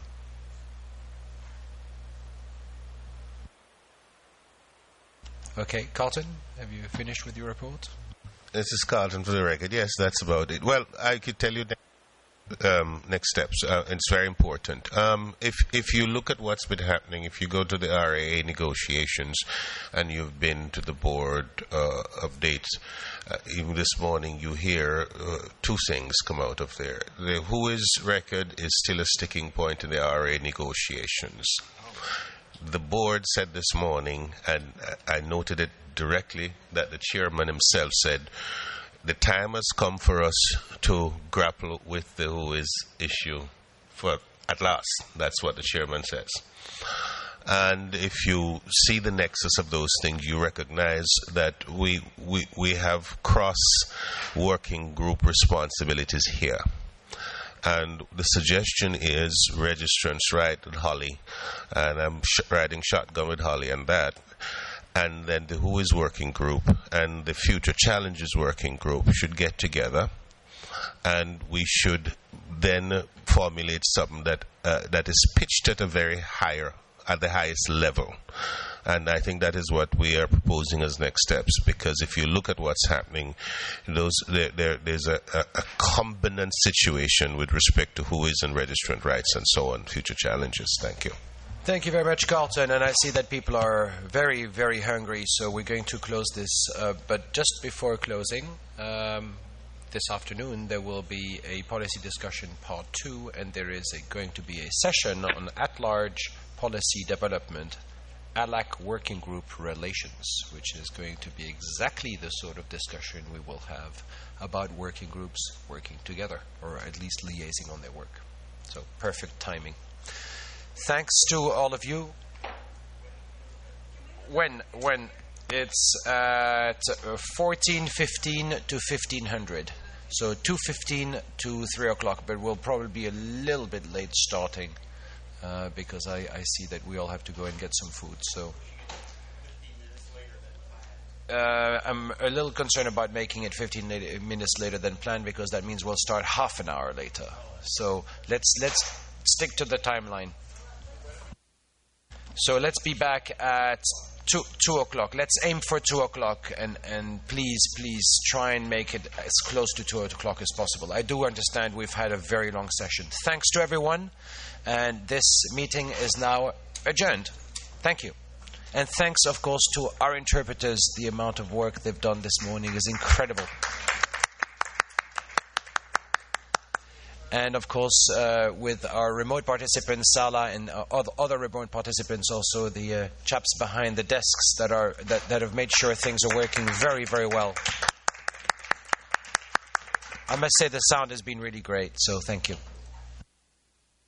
Okay, Carlton, have you finished with your report? This is Carlton for the record. Yes, that's about it. Well, I could tell you next steps. It's very important. If you look at what's been happening, if you go to the RAA negotiations and you've been to the board updates, even this morning you hear two things come out of there. The WHOIS record is still a sticking point in the RAA negotiations. The board said this morning, and I noted it directly, that the chairman himself said, the time has come for us to grapple with the WHOIS issue at last. That's what the chairman says. And if you see the nexus of those things, you recognize that we have cross-working group responsibilities here. And the suggestion is registrants right with Holly, and I'm riding shotgun with Holly and that. And then the WHOIS working group and the Future Challenges working group should get together, and we should then formulate something that is pitched at the highest level. And I think that is what we are proposing as next steps, because if you look at what's happening, there's a combinant situation with respect to WHOIS and registrant rights and so on, Future Challenges. Thank you. Thank you very much, Carlton. And I see that people are very, very hungry, so we're going to close this. But just before closing, this afternoon there will be a policy discussion part 2, and there is going to be a session on at-large policy development, ALAC working group relations, which is going to be exactly the sort of discussion we will have about working groups working together, or at least liaising on their work. So perfect timing. Thanks to all of you. When It's at 14:15 to 1500. So 2:15 to 3 o'clock, but we'll probably be a little bit late starting because I see that we all have to go and get some food. So I'm a little concerned about making it 15 minutes later than planned, because that means we'll start half an hour later. So let's stick to the timeline. So let's be back at 2 o'clock. Let's aim for 2 o'clock, and please try and make it as close to 2 o'clock as possible. I do understand we've had a very long session. Thanks to everyone, and this meeting is now adjourned. Thank you. And thanks, of course, to our interpreters. The amount of work they've done this morning is incredible. And, of course, with our remote participants, Sala, and other remote participants, also the chaps behind the desks that have made sure things are working very, very well. I must say the sound has been really great, so thank you.